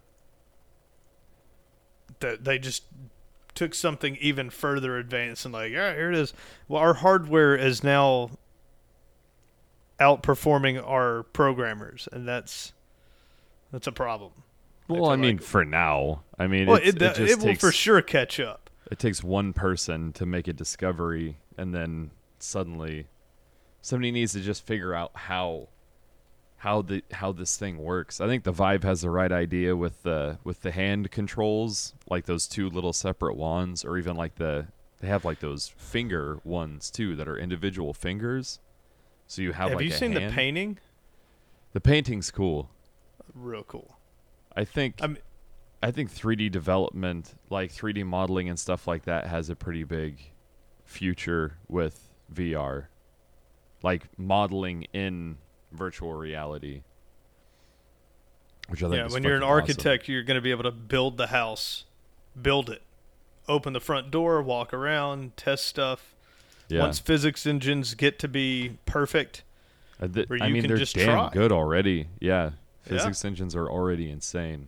That they just took something even further advanced and like, all right, here it is. Well, our hardware is now outperforming our programmers, and that's that's a problem. well, I feel mean, like- for now, I mean, Well, it's, it, it, that- just it will takes for sure catch up. it takes one person to make a discovery, and then suddenly somebody needs to just figure out how how the how this thing works. I think the Vive has the right idea with the with the hand controls, like those two little separate wands, or even like the they have like those finger ones too that are individual fingers. So you have, Have like you a seen hand. the painting? The painting's cool. Real cool. I think I mean, I think three D development, like three D modeling and stuff like that, has a pretty big future with V R. Like modeling in virtual reality. Which I think yeah, is when you're an fucking awesome. architect, you're going to be able to build the house, build it, open the front door, walk around, test stuff. Yeah. Once physics engines get to be perfect, I, th- where I you mean, can they're just damn try. good already. Yeah. Yeah. Physics engines are already insane.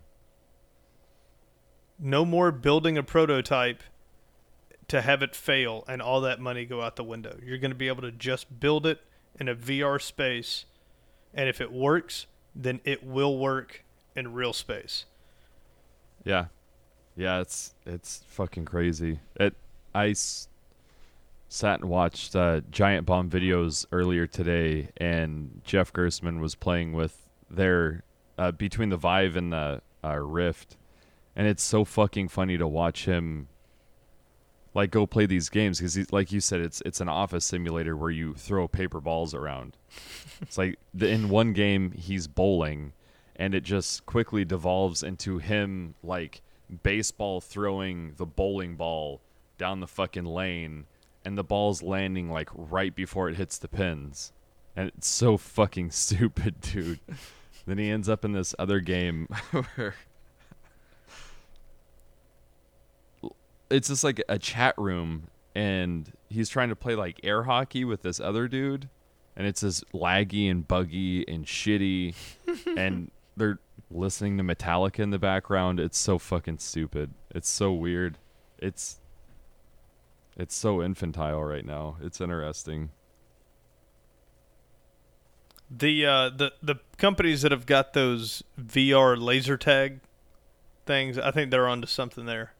no more building a prototype to have it fail and all that money go out the window. You're going to be able to just build it in a V R space, and if it works, then it will work in real space. Yeah. Yeah, it's it's fucking crazy. It I s- sat and watched uh, Giant Bomb videos earlier today, and Jeff Gersman was playing with their uh, between the Vive and the uh, Rift, and it's so fucking funny to watch him like go play these games because, like you said, it's it's an office simulator where you throw paper balls around. It's like the, in one game he's bowling, and it just quickly devolves into him like baseball throwing the bowling ball down the fucking lane, and the ball's landing like right before it hits the pins, and it's so fucking stupid, dude. Then he ends up in this other game where it's just like a chat room, and he's trying to play like air hockey with this other dude, and it's just laggy and buggy and shitty, and they're listening to Metallica in the background. It's so fucking stupid. It's so weird. It's it's so infantile right now. It's interesting. The uh, the the companies that have got those V R laser tag things, I think they're onto something there.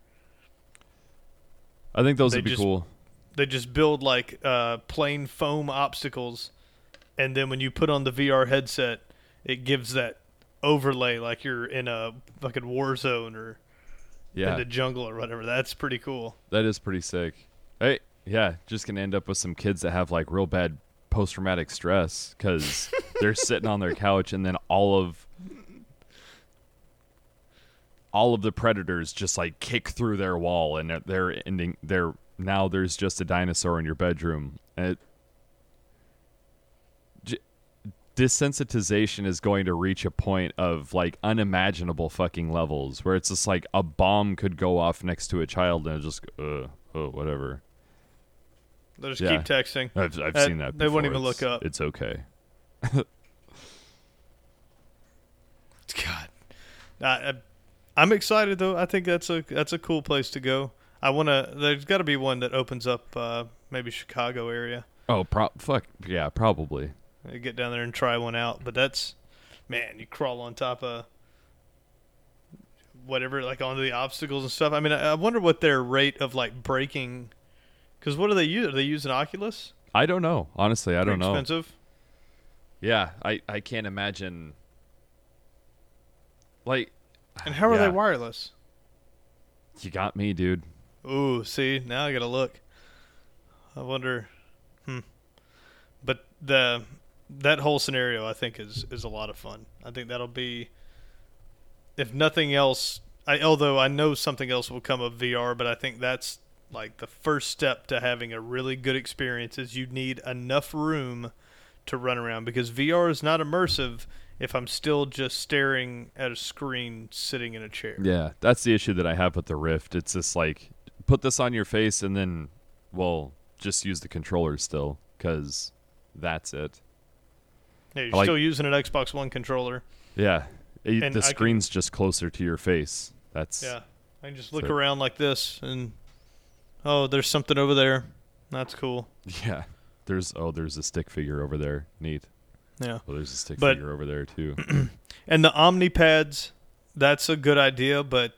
I think those They would be just- cool. They just build like uh, plain foam obstacles, and then when you put on the V R headset, it gives that overlay like you're in a fucking war zone or Yeah, in the jungle or whatever. That's pretty cool. that is pretty sick. Hey, yeah, just gonna end up with some kids that have like real bad post-traumatic stress because they're sitting on their couch, and then all of all of the predators just like kick through their wall, and they're, they're ending. They're now there's just a dinosaur in your bedroom. And it, j- desensitization is going to reach a point of like unimaginable fucking levels where it's just like a bomb could go off next to a child and it just uh oh whatever. They'll just Yeah. keep texting. I've I've Uh, seen that. they won't before. even It's- look up. It's okay. God, I, I, I'm excited though. I think that's a that's a cool place to go. I wanna. There's got to be one that opens up, uh, maybe Chicago area. Oh, pro- fuck yeah, probably. I get down there and try one out. But that's, man, you crawl on top of whatever, like onto the obstacles and stuff. I mean, I, I wonder what their rate of like breaking. Because what do they use? Are they using Oculus? I don't know. Honestly, I Pretty don't know. Expensive. Yeah, I I can't imagine. Like, And how are yeah, they wireless? You got me, dude. Ooh, see, now I gotta look. I wonder. Hmm. But the that whole scenario, I think, is is a lot of fun. I think that'll be, if nothing else. I although I know something else will come of V R, but I think that's like the first step to having a really good experience. Is you need enough room to run around, because V R is not immersive if I'm still just staring at a screen sitting in a chair. Yeah, that's the issue that I have with the Rift. It's just like, put this on your face and then, well, just use the controller still, because that's it. Yeah, you're I like- still using an Xbox One controller. Yeah, it- And the I can- screen's just closer to your face. That's Yeah, I can just look So- around like this, and oh, there's something over there. That's cool. yeah. There's oh, there's a stick figure over there. Neat. Yeah, Oh, there's a stick But- figure over there too. and the Omni pads, that's a good idea, but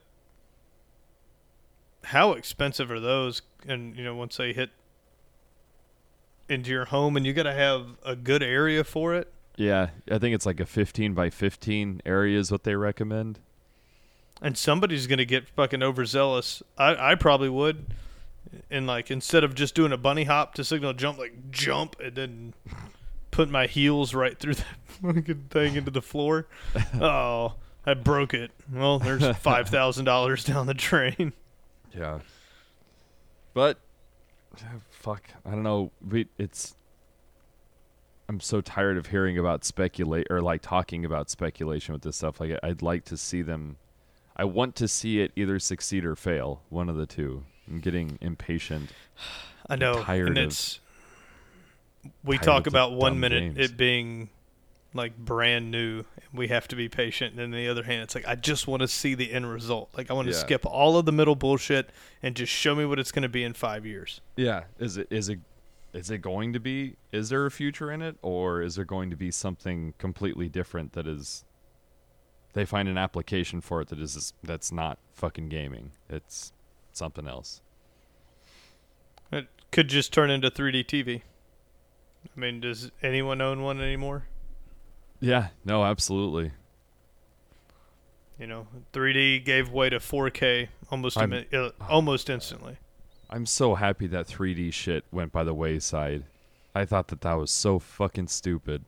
how expensive are those? And you know, once they hit into your home, and you got to have a good area for it. Yeah, I think it's like a fifteen by fifteen area is what they recommend. And somebody's gonna get fucking overzealous. I I probably would. And like, instead of just doing a bunny hop to signal jump, like jump and then put my heels right through that fucking thing into the floor. Oh, I broke it. Well, there's five thousand dollars down the drain. Yeah. But fuck, I don't know. We it's I'm so tired of hearing about speculate or like talking about speculation with this stuff. Like I'd like to see them I want to see it either succeed or fail, one of the two. I'm getting impatient. I know, tired and of- it's we tired talk of the about one dumb minute games. it being like brand new, and we have to be patient. And then the other hand, it's like I just want to see the end result. Like I want to Yeah. skip all of the middle bullshit and just show me what it's going to be in five years. Yeah, is it is it is it going to be? Is there a future in it, or is there going to be something completely different that is? They find an application for it that is that's not fucking gaming. It's something else. It could just turn into three D T V. I mean, does anyone own one anymore? Yeah, no, absolutely. You know, three D gave way to four K almost imi- uh, almost instantly. I'm so happy that three D shit went by the wayside. I thought that that was so fucking stupid.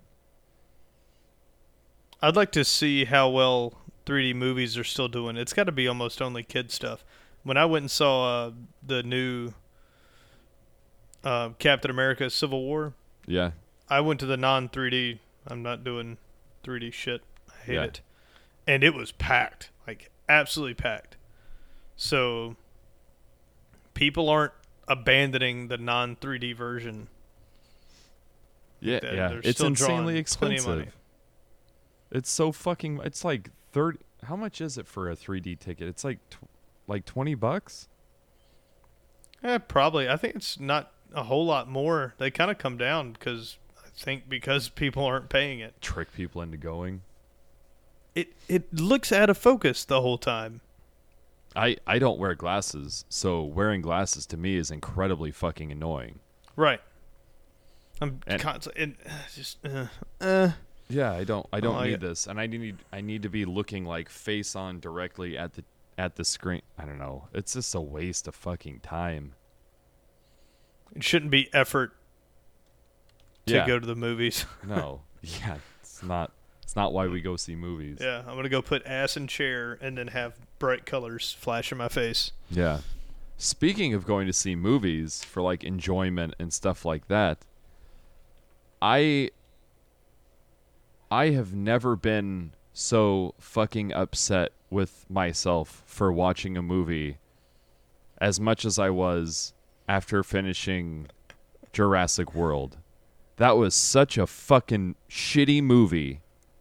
I'd like to see how well three D movies are still doing. It's got to be almost only kid stuff. When I went and saw uh, the new uh, Captain America Civil War, Yeah. I went to the non three D. I'm not doing three D shit. I hate Yeah. it. And it was packed. Like, absolutely packed. So, people aren't abandoning the non three D version. Yeah, They're- yeah. they're it's still insanely drawing plenty of money. expensive. It's so fucking. It's like thirty. How much is it for a three D ticket? It's like, tw- like twenty bucks. Eh, probably. I think it's not a whole lot more. They kind of come down because I think because people aren't paying it. Trick people into going. It it looks out of focus the whole time. I I don't wear glasses, so wearing glasses to me is incredibly fucking annoying. Right. I'm And- constantly and, uh, just uh, uh. Yeah, I don't I don't Oh, need yeah. this, and I need I need to be looking like face on directly at the at the screen. I don't know. It's just a waste of fucking time. It shouldn't be effort to Yeah. go to the movies. No. Yeah, it's not it's not why we go see movies. Yeah, I'm gonna go put ass in chair and then have bright colors flash in my face. Yeah. Speaking of going to see movies for like enjoyment and stuff like that, I I have never been so fucking upset with myself for watching a movie as much as I was after finishing Jurassic World. That was such a fucking shitty movie.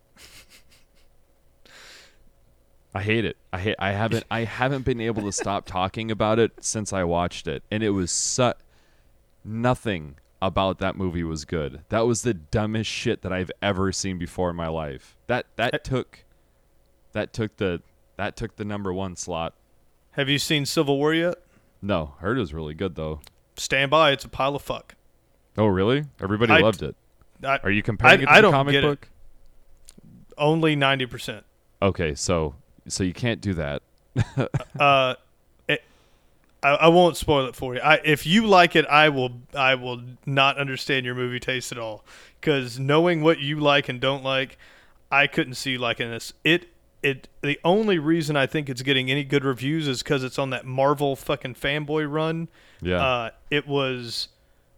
I hate it. I hate I haven't I haven't been able to stop talking about it since I watched it, and it was su- nothing about that movie was good. That was the dumbest shit that I've ever seen before in my life. That that took that took the that took the number one slot. Have you seen Civil War yet? No, heard it was really good though. Stand by, it's a pile of fuck. Oh really? Everybody I- loved it. I, Are you comparing I- it to I the don't comic get it. book? only ninety percent. Okay, so so you can't do that. Uh, it, I, I won't spoil it for you. I, if you like it, I will. I will not understand your movie taste at all. Because knowing what you like and don't like, I couldn't see you liking this. It. It. The only reason I think it's getting any good reviews is because it's on that Marvel fucking fanboy run. Yeah. Uh, it was.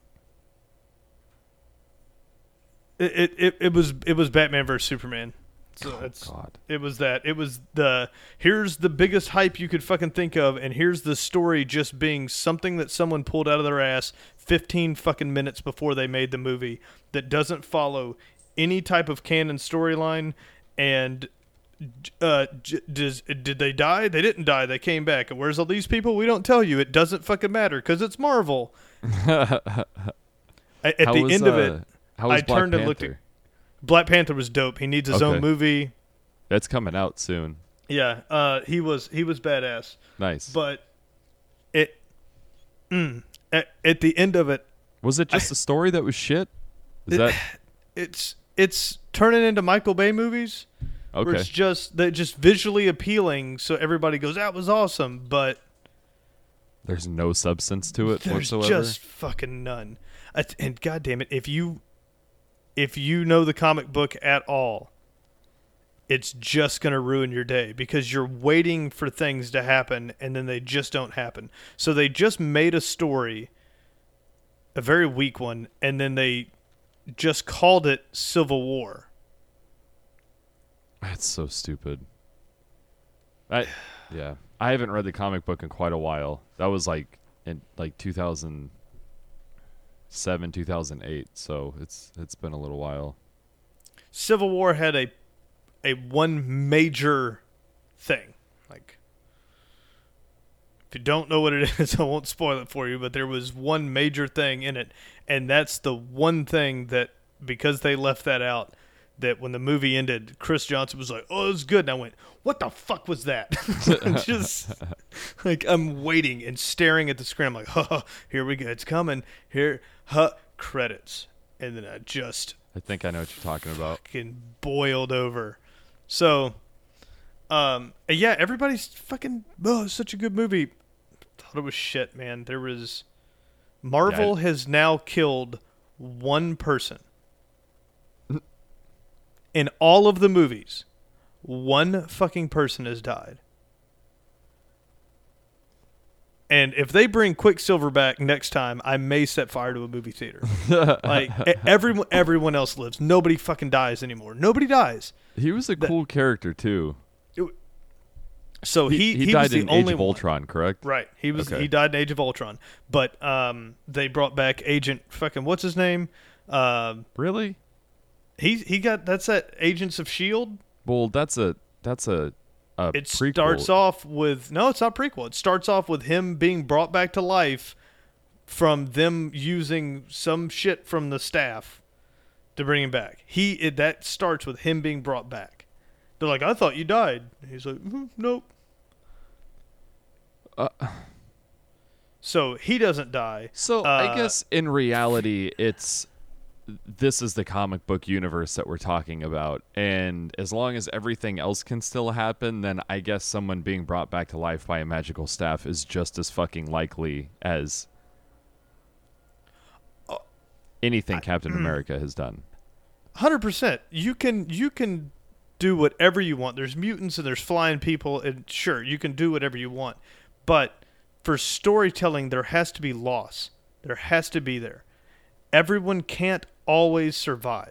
It, it, it, it was it was Batman versus Superman. So oh it's God. it was that. It was the here's the biggest hype you could fucking think of, and here's the story just being something that someone pulled out of their ass fifteen fucking minutes before they made the movie that doesn't follow any type of canon storyline. And uh, j- does did they die? They didn't die. They came back. And where's all these people? We don't tell you. It doesn't fucking matter because it's Marvel. At, at How the was, end of uh, it, how was I Black turned and looked at- Panther? Black Panther was dope. He needs his Okay. own movie. That's coming out soon. Yeah, uh, he was he was badass. Nice. But it mm, at, at the end of it, Was it just a story that was shit? Is It- that it's it's turning into Michael Bay movies. Where okay? it's just they're just visually appealing, so everybody goes, "That was awesome," but There's no substance to it there's whatsoever. just fucking none. Uh, And goddamn it, if you if you know the comic book at all, it's just going to ruin your day because you're waiting for things to happen and then they just don't happen. So they just made a story, a very weak one, and then they just called it Civil War. That's so stupid. I yeah. I haven't read the comic book in quite a while. That was like in like two thousand seven, two thousand eight, so it's it's been a little while. Civil War had a a one major thing. Like If you don't know what it is, I won't spoil it for you, but there was one major thing in it, and that's the one thing that, because they left that out, that when the movie ended, Chris Johnson was like, "Oh, it was good," and I went, "What the fuck was that?" Just like I'm waiting and staring at the screen. I'm like, "Huh, here we go, it's coming." Here, huh, credits, and then I just I think I know what you're talking about. fucking boiled over. So, um, yeah, everybody's fucking. Oh, it's such a good movie. Thought it was shit, man. There was Marvel Yeah. has now killed one person in all of the movies. One fucking person has died. And if they bring Quicksilver back next time, I may set fire to a movie theater. Like e- everyone, everyone else lives. Nobody fucking dies anymore. Nobody dies. He was a cool character too. So he he, he, died was the in only Age of one. Ultron, correct? Right. He was Okay. he died in Age of Ultron. But um, they brought back Agent fucking what's his name? Um, Really? he he got that's that Agents of Shield. Well, that's a that's a, a It prequel. starts off with no, it's not prequel. It starts off with him being brought back to life from them using some shit from the staff to bring him back. He it, that starts with him being brought back. They're like, "I thought you died." He's like, mm, "Nope." Uh, So he doesn't die. So Uh, I guess in reality, it's this is the comic book universe that we're talking about, and as long as everything else can still happen, then I guess someone being brought back to life by a magical staff is just as fucking likely as anything Captain America has done. one hundred percent. You can you can do whatever you want. There's mutants and there's flying people, and sure, you can do whatever you want. But for storytelling, there has to be loss. There has to be there. Everyone can't always survive.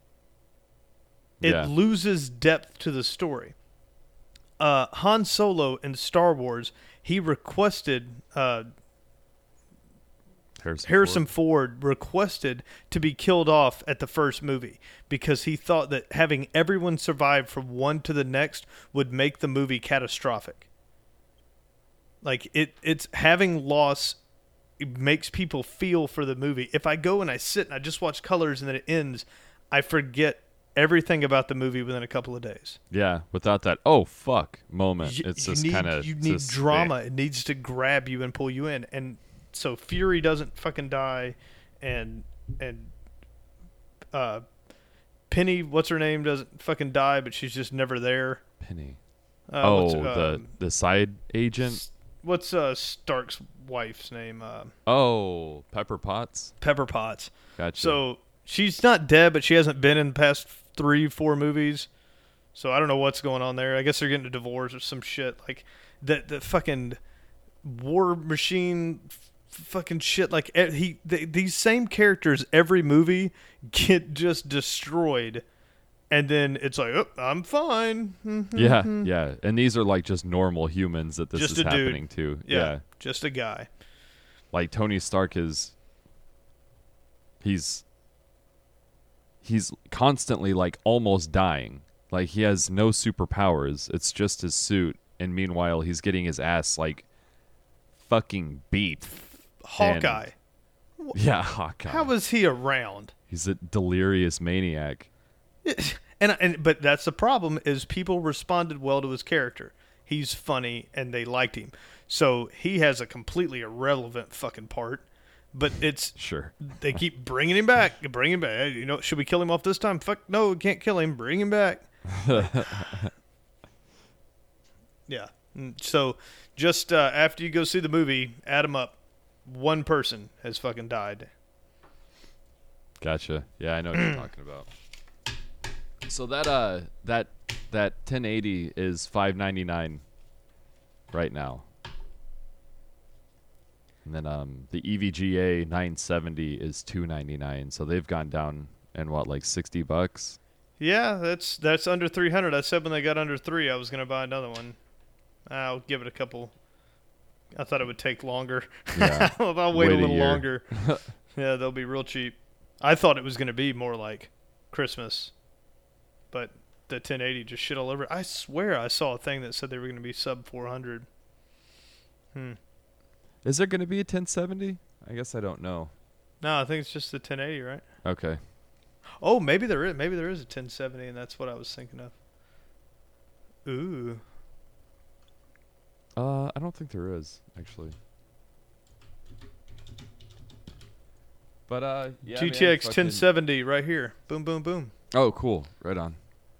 It Yeah. loses depth to the story. Uh, Han Solo in Star Wars, he requested uh, Harrison, Harrison Ford. Ford requested to be killed off at the first movie because he thought that having everyone survive from one to the next would make the movie catastrophic. Like it, it's having loss it makes people feel for the movie. If I go and I sit and I just watch colors and then it ends, I forget everything about the movie within a couple of days. Yeah, without that oh fuck moment, You- it's you just need- kind of you need drama. It needs to grab you and pull you in, and so Fury doesn't fucking die, and and uh, Penny, what's her name, doesn't fucking die, but she's just never there. Penny. Uh, oh, what's, the um, the side agent. what's uh, Stark's wife's name? Uh, Oh, Pepper Potts. Pepper Potts. Gotcha. So she's not dead, but she hasn't been in the past three, four movies. So I don't know what's going on there. I guess they're getting a divorce or some shit. Like that, the fucking war machine, f- fucking shit. Like e- he, th- these same characters every movie get just destroyed, and then it's like, oh, I'm fine. yeah, yeah, and these are like just normal humans that this Just is a dude. happening to. Yeah, yeah. just a guy. Like Tony Stark is he's he's constantly like almost dying. Like he has no superpowers. It's just his suit, and meanwhile he's getting his ass like fucking beat. Hawkeye. Yeah, Hawkeye. How was he around? He's a delirious maniac. And and but that's the problem is people responded well to his character. He's funny and they liked him. So he has a completely irrelevant fucking part, but it's Sure. they keep bringing him back, bring him back. Hey, you know, should we kill him off this time? Fuck no, we can't kill him. Bring him back. Yeah. Mm, So just uh, after you go see the movie, add them up. One person has fucking died. Gotcha. Yeah, I know what you're talking about. So that uh that that ten eighty is five ninety-nine right now. And then um the E V G A nine seventy is two ninety-nine. So they've gone down in what, like sixty bucks? Yeah, that's that's under three hundred. I said when they got under three, I was going to buy another one. I'll give it a couple. I thought it would take longer. Yeah. I'll wait, Wait a a little year. longer. Yeah, they'll be real cheap. I thought it was going to be more like Christmas, but the ten eighty just shit all over it. I swear I saw a thing that said they were going to be sub four hundred. Hmm. Is there going to be a ten seventy? I guess I don't know. No, I think it's just the ten eighty, right? Okay. Oh, maybe there is. Maybe there is a ten seventy, and that's what I was thinking of. Ooh. Uh, I don't think there is actually. But uh, yeah, G T X man, ten seventy right here. Boom, boom, boom. Oh, cool. Right on.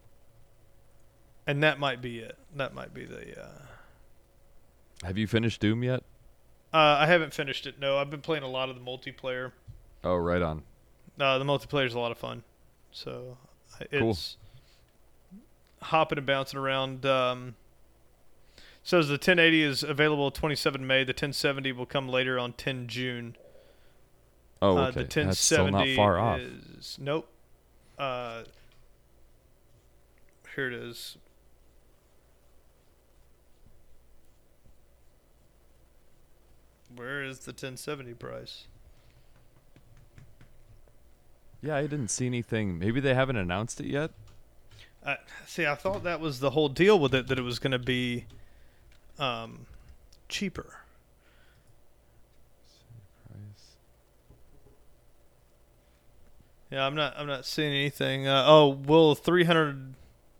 And that might be it. That might be the. Uh, Have you finished Doom yet? uh, I haven't finished it. No, I've been playing a lot of the multiplayer. Oh, right on. Uh, the multiplayer is a lot of fun. So uh, Cool. it's hopping and bouncing around. Um, says the ten eighty is available twenty-seventh of May. The ten seventy will come later on tenth of June. Oh, Uh, okay. the ten seventy That's still not far off. is nope. Uh, here it is. Where is the ten seventy price? Yeah, I didn't see anything. Maybe they haven't announced it yet. Uh, see, I thought that was the whole deal with it, that it was going to be um, cheaper. Price. Yeah, I'm not. I'm not seeing anything. Uh, oh, will three hundred?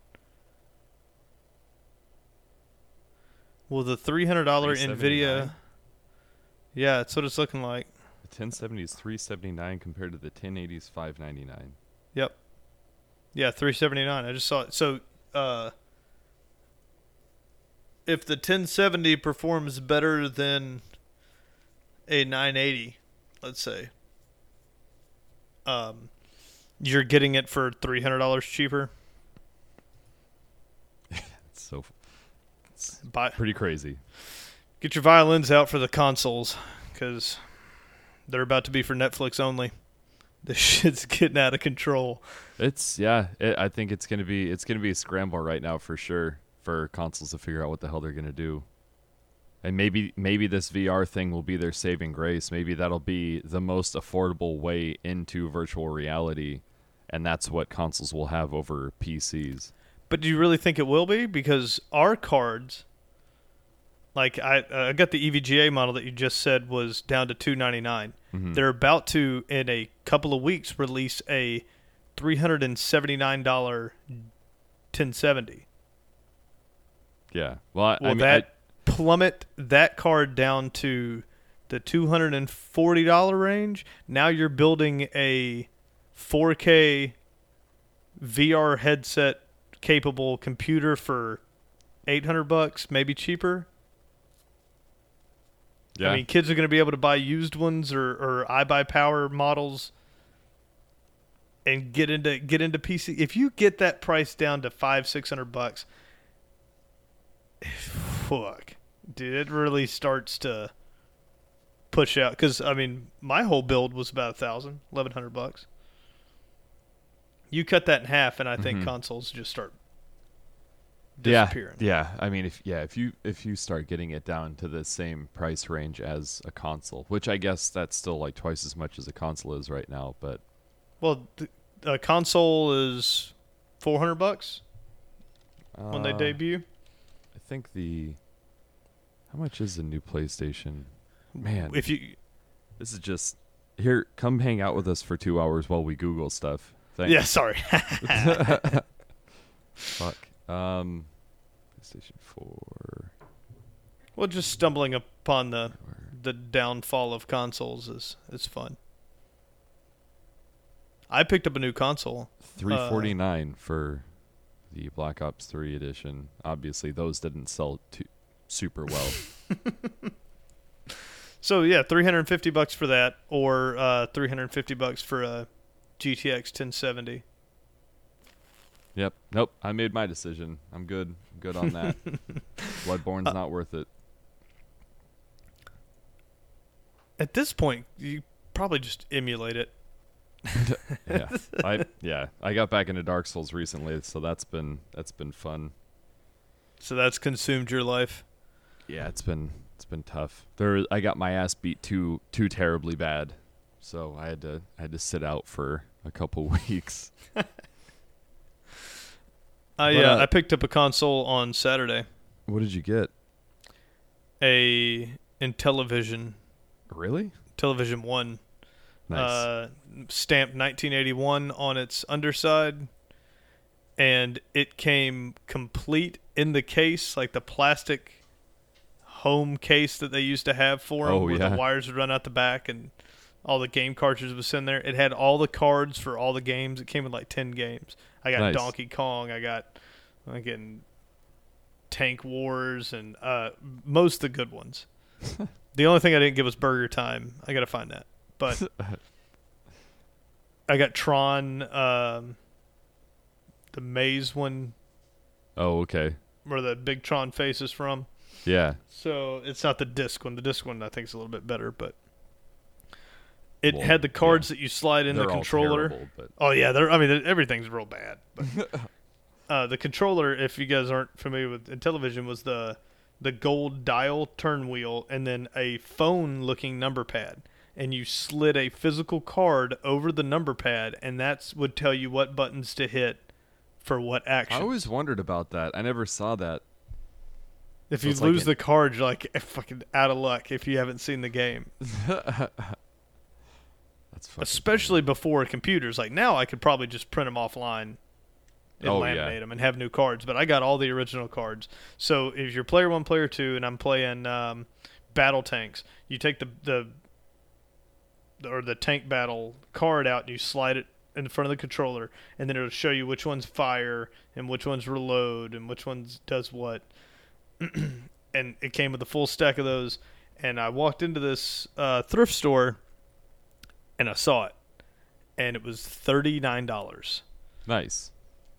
Will the three hundred dollar three Nvidia? seventy-nine? Yeah, that's what it's looking like. The ten seventy is three seventy-nine compared to the ten eighty is five ninety-nine. Yep. Yeah, three seventy-nine. I just saw it. So, uh, if the ten seventy performs better than a nine eighty, let's say, um, you're getting it for three hundred dollars cheaper. It's so it's Buy, pretty crazy. get your violins out for the consoles, because they're about to be for Netflix only. This shit's getting out of control. It's yeah. It, I think it's gonna be it's gonna be a scramble right now for sure for consoles to figure out what the hell they're gonna do. And maybe maybe this V R thing will be their saving grace. Maybe that'll be the most affordable way into virtual reality, and that's what consoles will have over P Cs. But do you really think it will be? Because our cards, like I, uh, I got the E V G A model that you just said was down to two ninety-nine. Mhm. They're about to, in a couple of weeks, release a three hundred seventy-nine dollars ten seventy. Yeah. Well, I, Will I mean, that plummet that card down to the two hundred forty dollars range? Now you're building a four K V R headset capable computer for eight hundred bucks, maybe cheaper. yeah. I mean, kids are going to be able to buy used ones or, or iBuyPower models and get into get into P C. If you get that price down to five six hundred bucks, fuck, dude, it really starts to push out. Because I mean, my whole build was about a thousand, eleven hundred bucks. You cut that in half, and I think Mhm. consoles just start Yeah, disappearing. yeah. I mean, if yeah, if you if you start getting it down to the same price range as a console, which I guess that's still like twice as much as a console is right now, but Well, th- a console is four hundred bucks when they uh, debut. I think the how much is the new PlayStation? Man, If you this is just here. Come hang out with us for two hours while we Google stuff. Thanks. Yeah, sorry. Fuck. Um, PlayStation four. Well, just stumbling upon the Or, the downfall of consoles is is fun. I picked up a new console. three forty-nine for the Black Ops three edition. Obviously, those didn't sell too super well. So yeah, three hundred fifty bucks for that, or uh, three hundred fifty bucks for a G T X ten seventy. Yep. Nope. I made my decision. I'm good. Good on that. Bloodborne's Uh, not worth it. At this point, you probably just emulate it. Yeah. I yeah. I got back into Dark Souls recently, so that's been that's been fun. So that's consumed your life. Yeah, it's been it's been tough. There, I got my ass beat too too terribly bad, so I had to I had to sit out for a couple weeks. I But, uh, uh, I picked up a console on Saturday. What did you get? A in Television. Really? Television One. Nice. Uh, stamped nineteen eighty-one on its underside, and it came complete in the case, like the plastic home case that they used to have for them, Oh, where yeah. the wires would run out the back and all the game cartridges was in there. It had all the cards for all the games. It came with like ten games. I got Nice. Donkey Kong. I got again Tank Wars and uh, most of the good ones. The only thing I didn't get was Burger Time. I got to find that. But I got Tron, um, the Maze one, Oh, okay. where the big Tron face is from. Yeah. So it's not the disc one. The disc one I think is a little bit better, but it Well, had the cards that you slide in They're the all controller. terrible, but Oh yeah, they're. I mean, they're- everything's real bad. But uh, the controller, if you guys aren't familiar with Intellivision, was the the gold dial turn wheel and then a phone-looking number pad, and you slid a physical card over the number pad, and that's would tell you what buttons to hit for what I action. always wondered about that. I never saw that. If So you it's like lose an- the card, you're like fucking out of luck if you haven't seen the game. That's fucking Especially before computers. Like now, I could probably just print them offline and Oh, laminate yeah. them and have new cards. But I got all the original cards. So if you're player one, player two, and I'm playing um, battle tanks, you take the the or the tank battle card out and you slide it in front of the controller, and then it'll show you which ones fire and which ones reload and which ones does what. And it came with a full stack of those. And I walked into this uh, thrift store, and I saw it, and it was thirty-nine dollars. nice.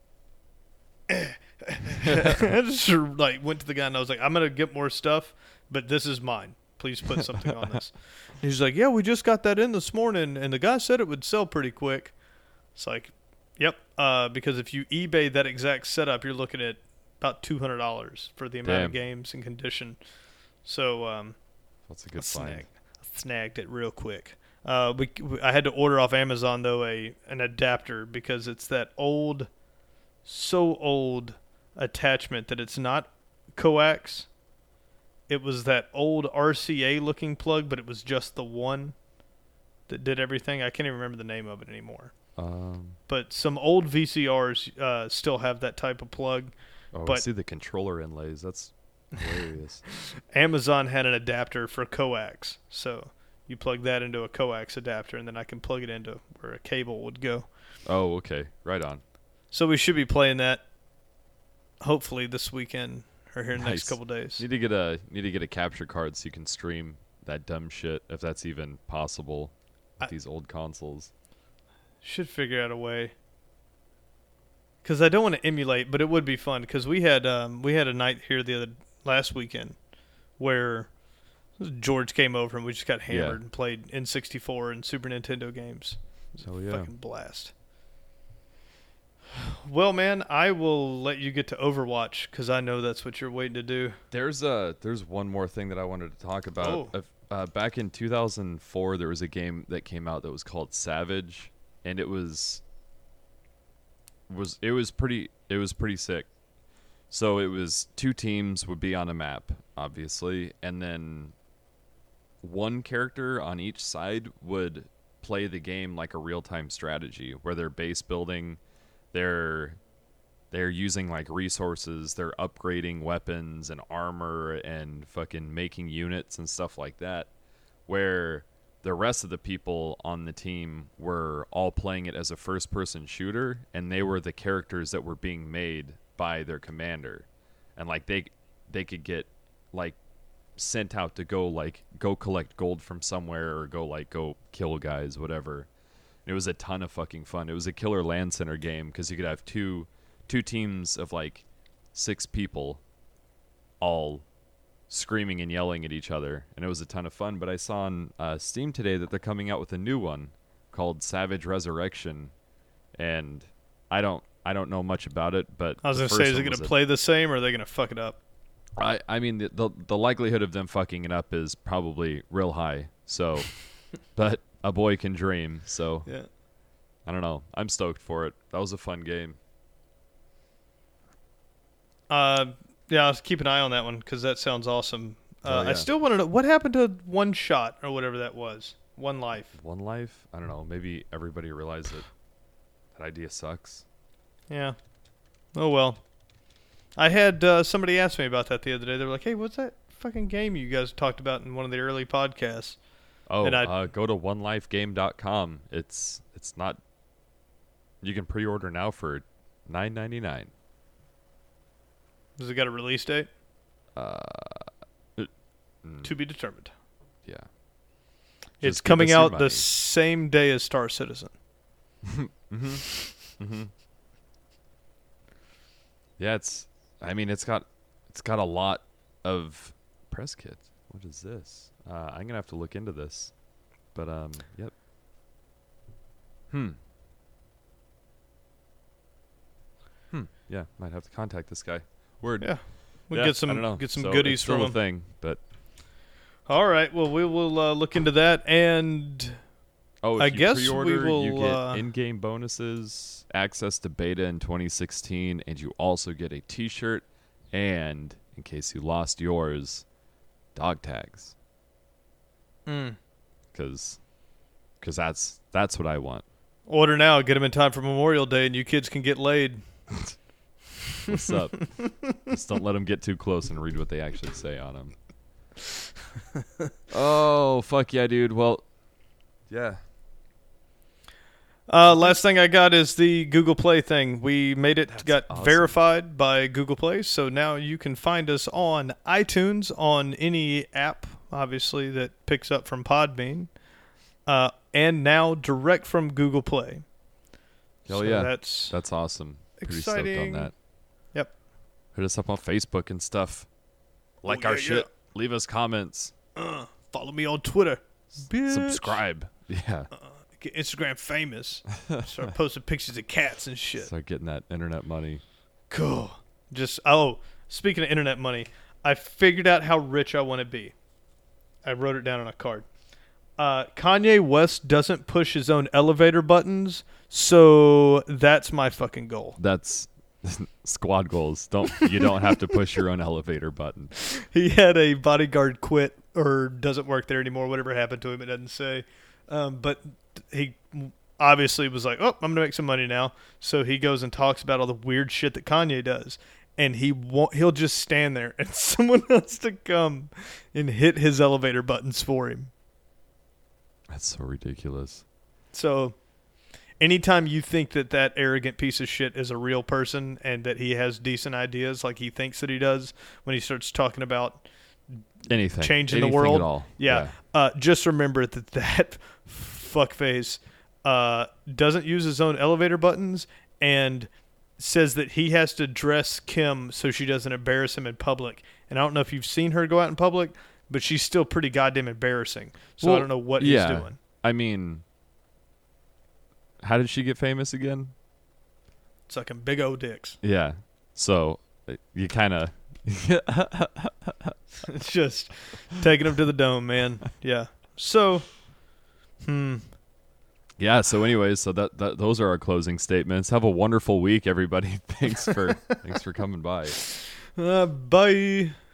I just like went to the guy and I was like, I'm gonna get more stuff, but this is mine. Please put something on this. He's like, yeah, we just got that in this morning, and the guy said it would sell pretty quick. It's like, yep, uh, because if you eBay that exact setup, you're looking at about two hundred dollars for the amount of Damn. games and condition. So um, That's a I good find. snagged, snagged it real quick. Uh, we, we I had to order off Amazon though a an adapter because it's that old, so old attachment that it's not coax. It was that old R C A looking plug, but it was just the one that did everything. I can't even remember the name of it anymore. Um, But some old V C Rs uh, still have that type of plug. oh, I But- see the controller inlays. That's hilarious. Amazon had an adapter for coax, so you plug that into a coax adapter, and then I can plug it into where a cable would go. Oh, okay. Right on. So we should be playing that hopefully this weekend or here in the next Nice. couple days. Need to get a need to get a capture card so you can stream that dumb shit if that's even possible with I- these old consoles. Should figure out a way. Because I don't want to emulate, but it would be fun. Because we had um, we had a night here the other last weekend where George came over and we just got hammered Yeah. and played N sixty-four and Super Nintendo games. It was Hell a yeah. fucking blast. Well, man, I will let you get to Overwatch because I know that's what you're waiting to do. There's uh there's one more thing that I wanted to talk about. Oh. If- Uh, back in two thousand four, there was a game that came out that was called Savage, and it was was it was pretty it was pretty sick. So it was two teams would be on a map, obviously, and then one character on each side would play the game like a real-time strategy, where they're base building, they're they're using like resources, they're upgrading weapons and armor and fucking making units and stuff like that, where the rest of the people on the team were all playing it as a first person shooter, and they were the characters that were being made by their commander. And like they they could get like sent out to go like go collect gold from somewhere or go like go kill guys, whatever. It was a ton of fucking fun. It was a killer LAN center game because you could have two two teams of like six people all screaming and yelling at each other, and it was a ton of fun. But I saw on uh, Steam today that they're coming out with a new one called Savage Resurrection, and I don't I don't know much about it, but I was the going to first say, is it one going was to a- play the same or are they going to fuck it up? I, I mean, the, the the likelihood of them fucking it up is probably real high. So, but a boy can dream. So Yeah. I don't know. I'm stoked for it. That was a fun game. Uh, yeah, I'll keep an eye on that one because that sounds awesome. Uh, Oh, yeah. I still want to know what happened to One Shot or whatever that was. One Life. One Life? I don't know. Maybe everybody realized that that idea sucks. Yeah. Oh well. I had uh, somebody ask me about that the other day. They were like, "Hey, what's that fucking game you guys talked about in one of the early podcasts?" Oh, And I- uh, go to one life game dot com. It's it's not. You can pre-order now for nine ninety nine. Has it got a release date? Uh, it- mm, To be determined. yeah. It's Just give coming us your out the money. same day as Star Citizen. Mm-hmm. Mm-hmm. Yeah, it's. I mean, it's got it's got a lot of press kits. What is this? Uh, I'm gonna have to look into this. But um, yep. Hmm. Hmm. Yeah, might have to contact this guy. Word. Yeah. We'll Yeah, get I don't some know. get some So goodies it's still from a him. thing, but All right. Well, we will uh, look into that, and oh, if I you guess we pre-order, you will, get uh, in-game bonuses, access to beta in twenty sixteen, and you also get a T-shirt, and in case you lost yours, dog tags. mm, Because, because that's that's what I want. order now. Get them in time for Memorial Day, and you kids can get laid. What's up? Just don't let them get too close and read what they actually say on them. Oh fuck yeah, dude. Well, yeah. Uh, last thing I got is the Google Play thing. We made it, That's got awesome. verified by Google Play, so now you can find us on iTunes, on any app, obviously, that picks up from Podbean, uh, and now direct from Google Play. Hell so yeah. That's That's awesome. Pretty stoked exciting. on that. Yep. Hit us up on Facebook and stuff. Like Oh, our yeah, shit. yeah. Leave us comments. Uh, follow me on Twitter. Bitch. Subscribe. Yeah. Get Instagram famous. Start posting pictures of cats and shit. Start getting that internet money. Cool. Just oh, speaking of internet money, I figured out how rich I want to be. I wrote it down on a card. Uh, Kanye West doesn't push his own elevator buttons, so that's my fucking goal. That's squad goals. Don't you don't have to push your own elevator button. He had a bodyguard quit or doesn't work there anymore. Whatever happened to him, it doesn't say. Um, but he obviously was like, "Oh, I'm gonna make some money now." So he goes and talks about all the weird shit that Kanye does, and he won't. He'll just stand there, and someone has to come and hit his elevator buttons for him. That's so ridiculous. So, anytime you think that that arrogant piece of shit is a real person and that he has decent ideas, like he thinks that he does, when he starts talking about Anything. changing the Anything world, at all. yeah, Uh, just remember that that fuckface uh, doesn't use his own elevator buttons and says that he has to dress Kim so she doesn't embarrass him in public. And I don't know if you've seen her go out in public, but she's still pretty goddamn embarrassing. So Well, I don't know what yeah. he's doing. I mean, how did she get famous again? Sucking big old dicks. Yeah. So uh, you kind of. It's just taking him to the dome, man. Yeah. So, hmm. Yeah. So, anyways, so that, that those are our closing statements. Have a wonderful week, everybody. Thanks for thanks for coming by. Uh, bye.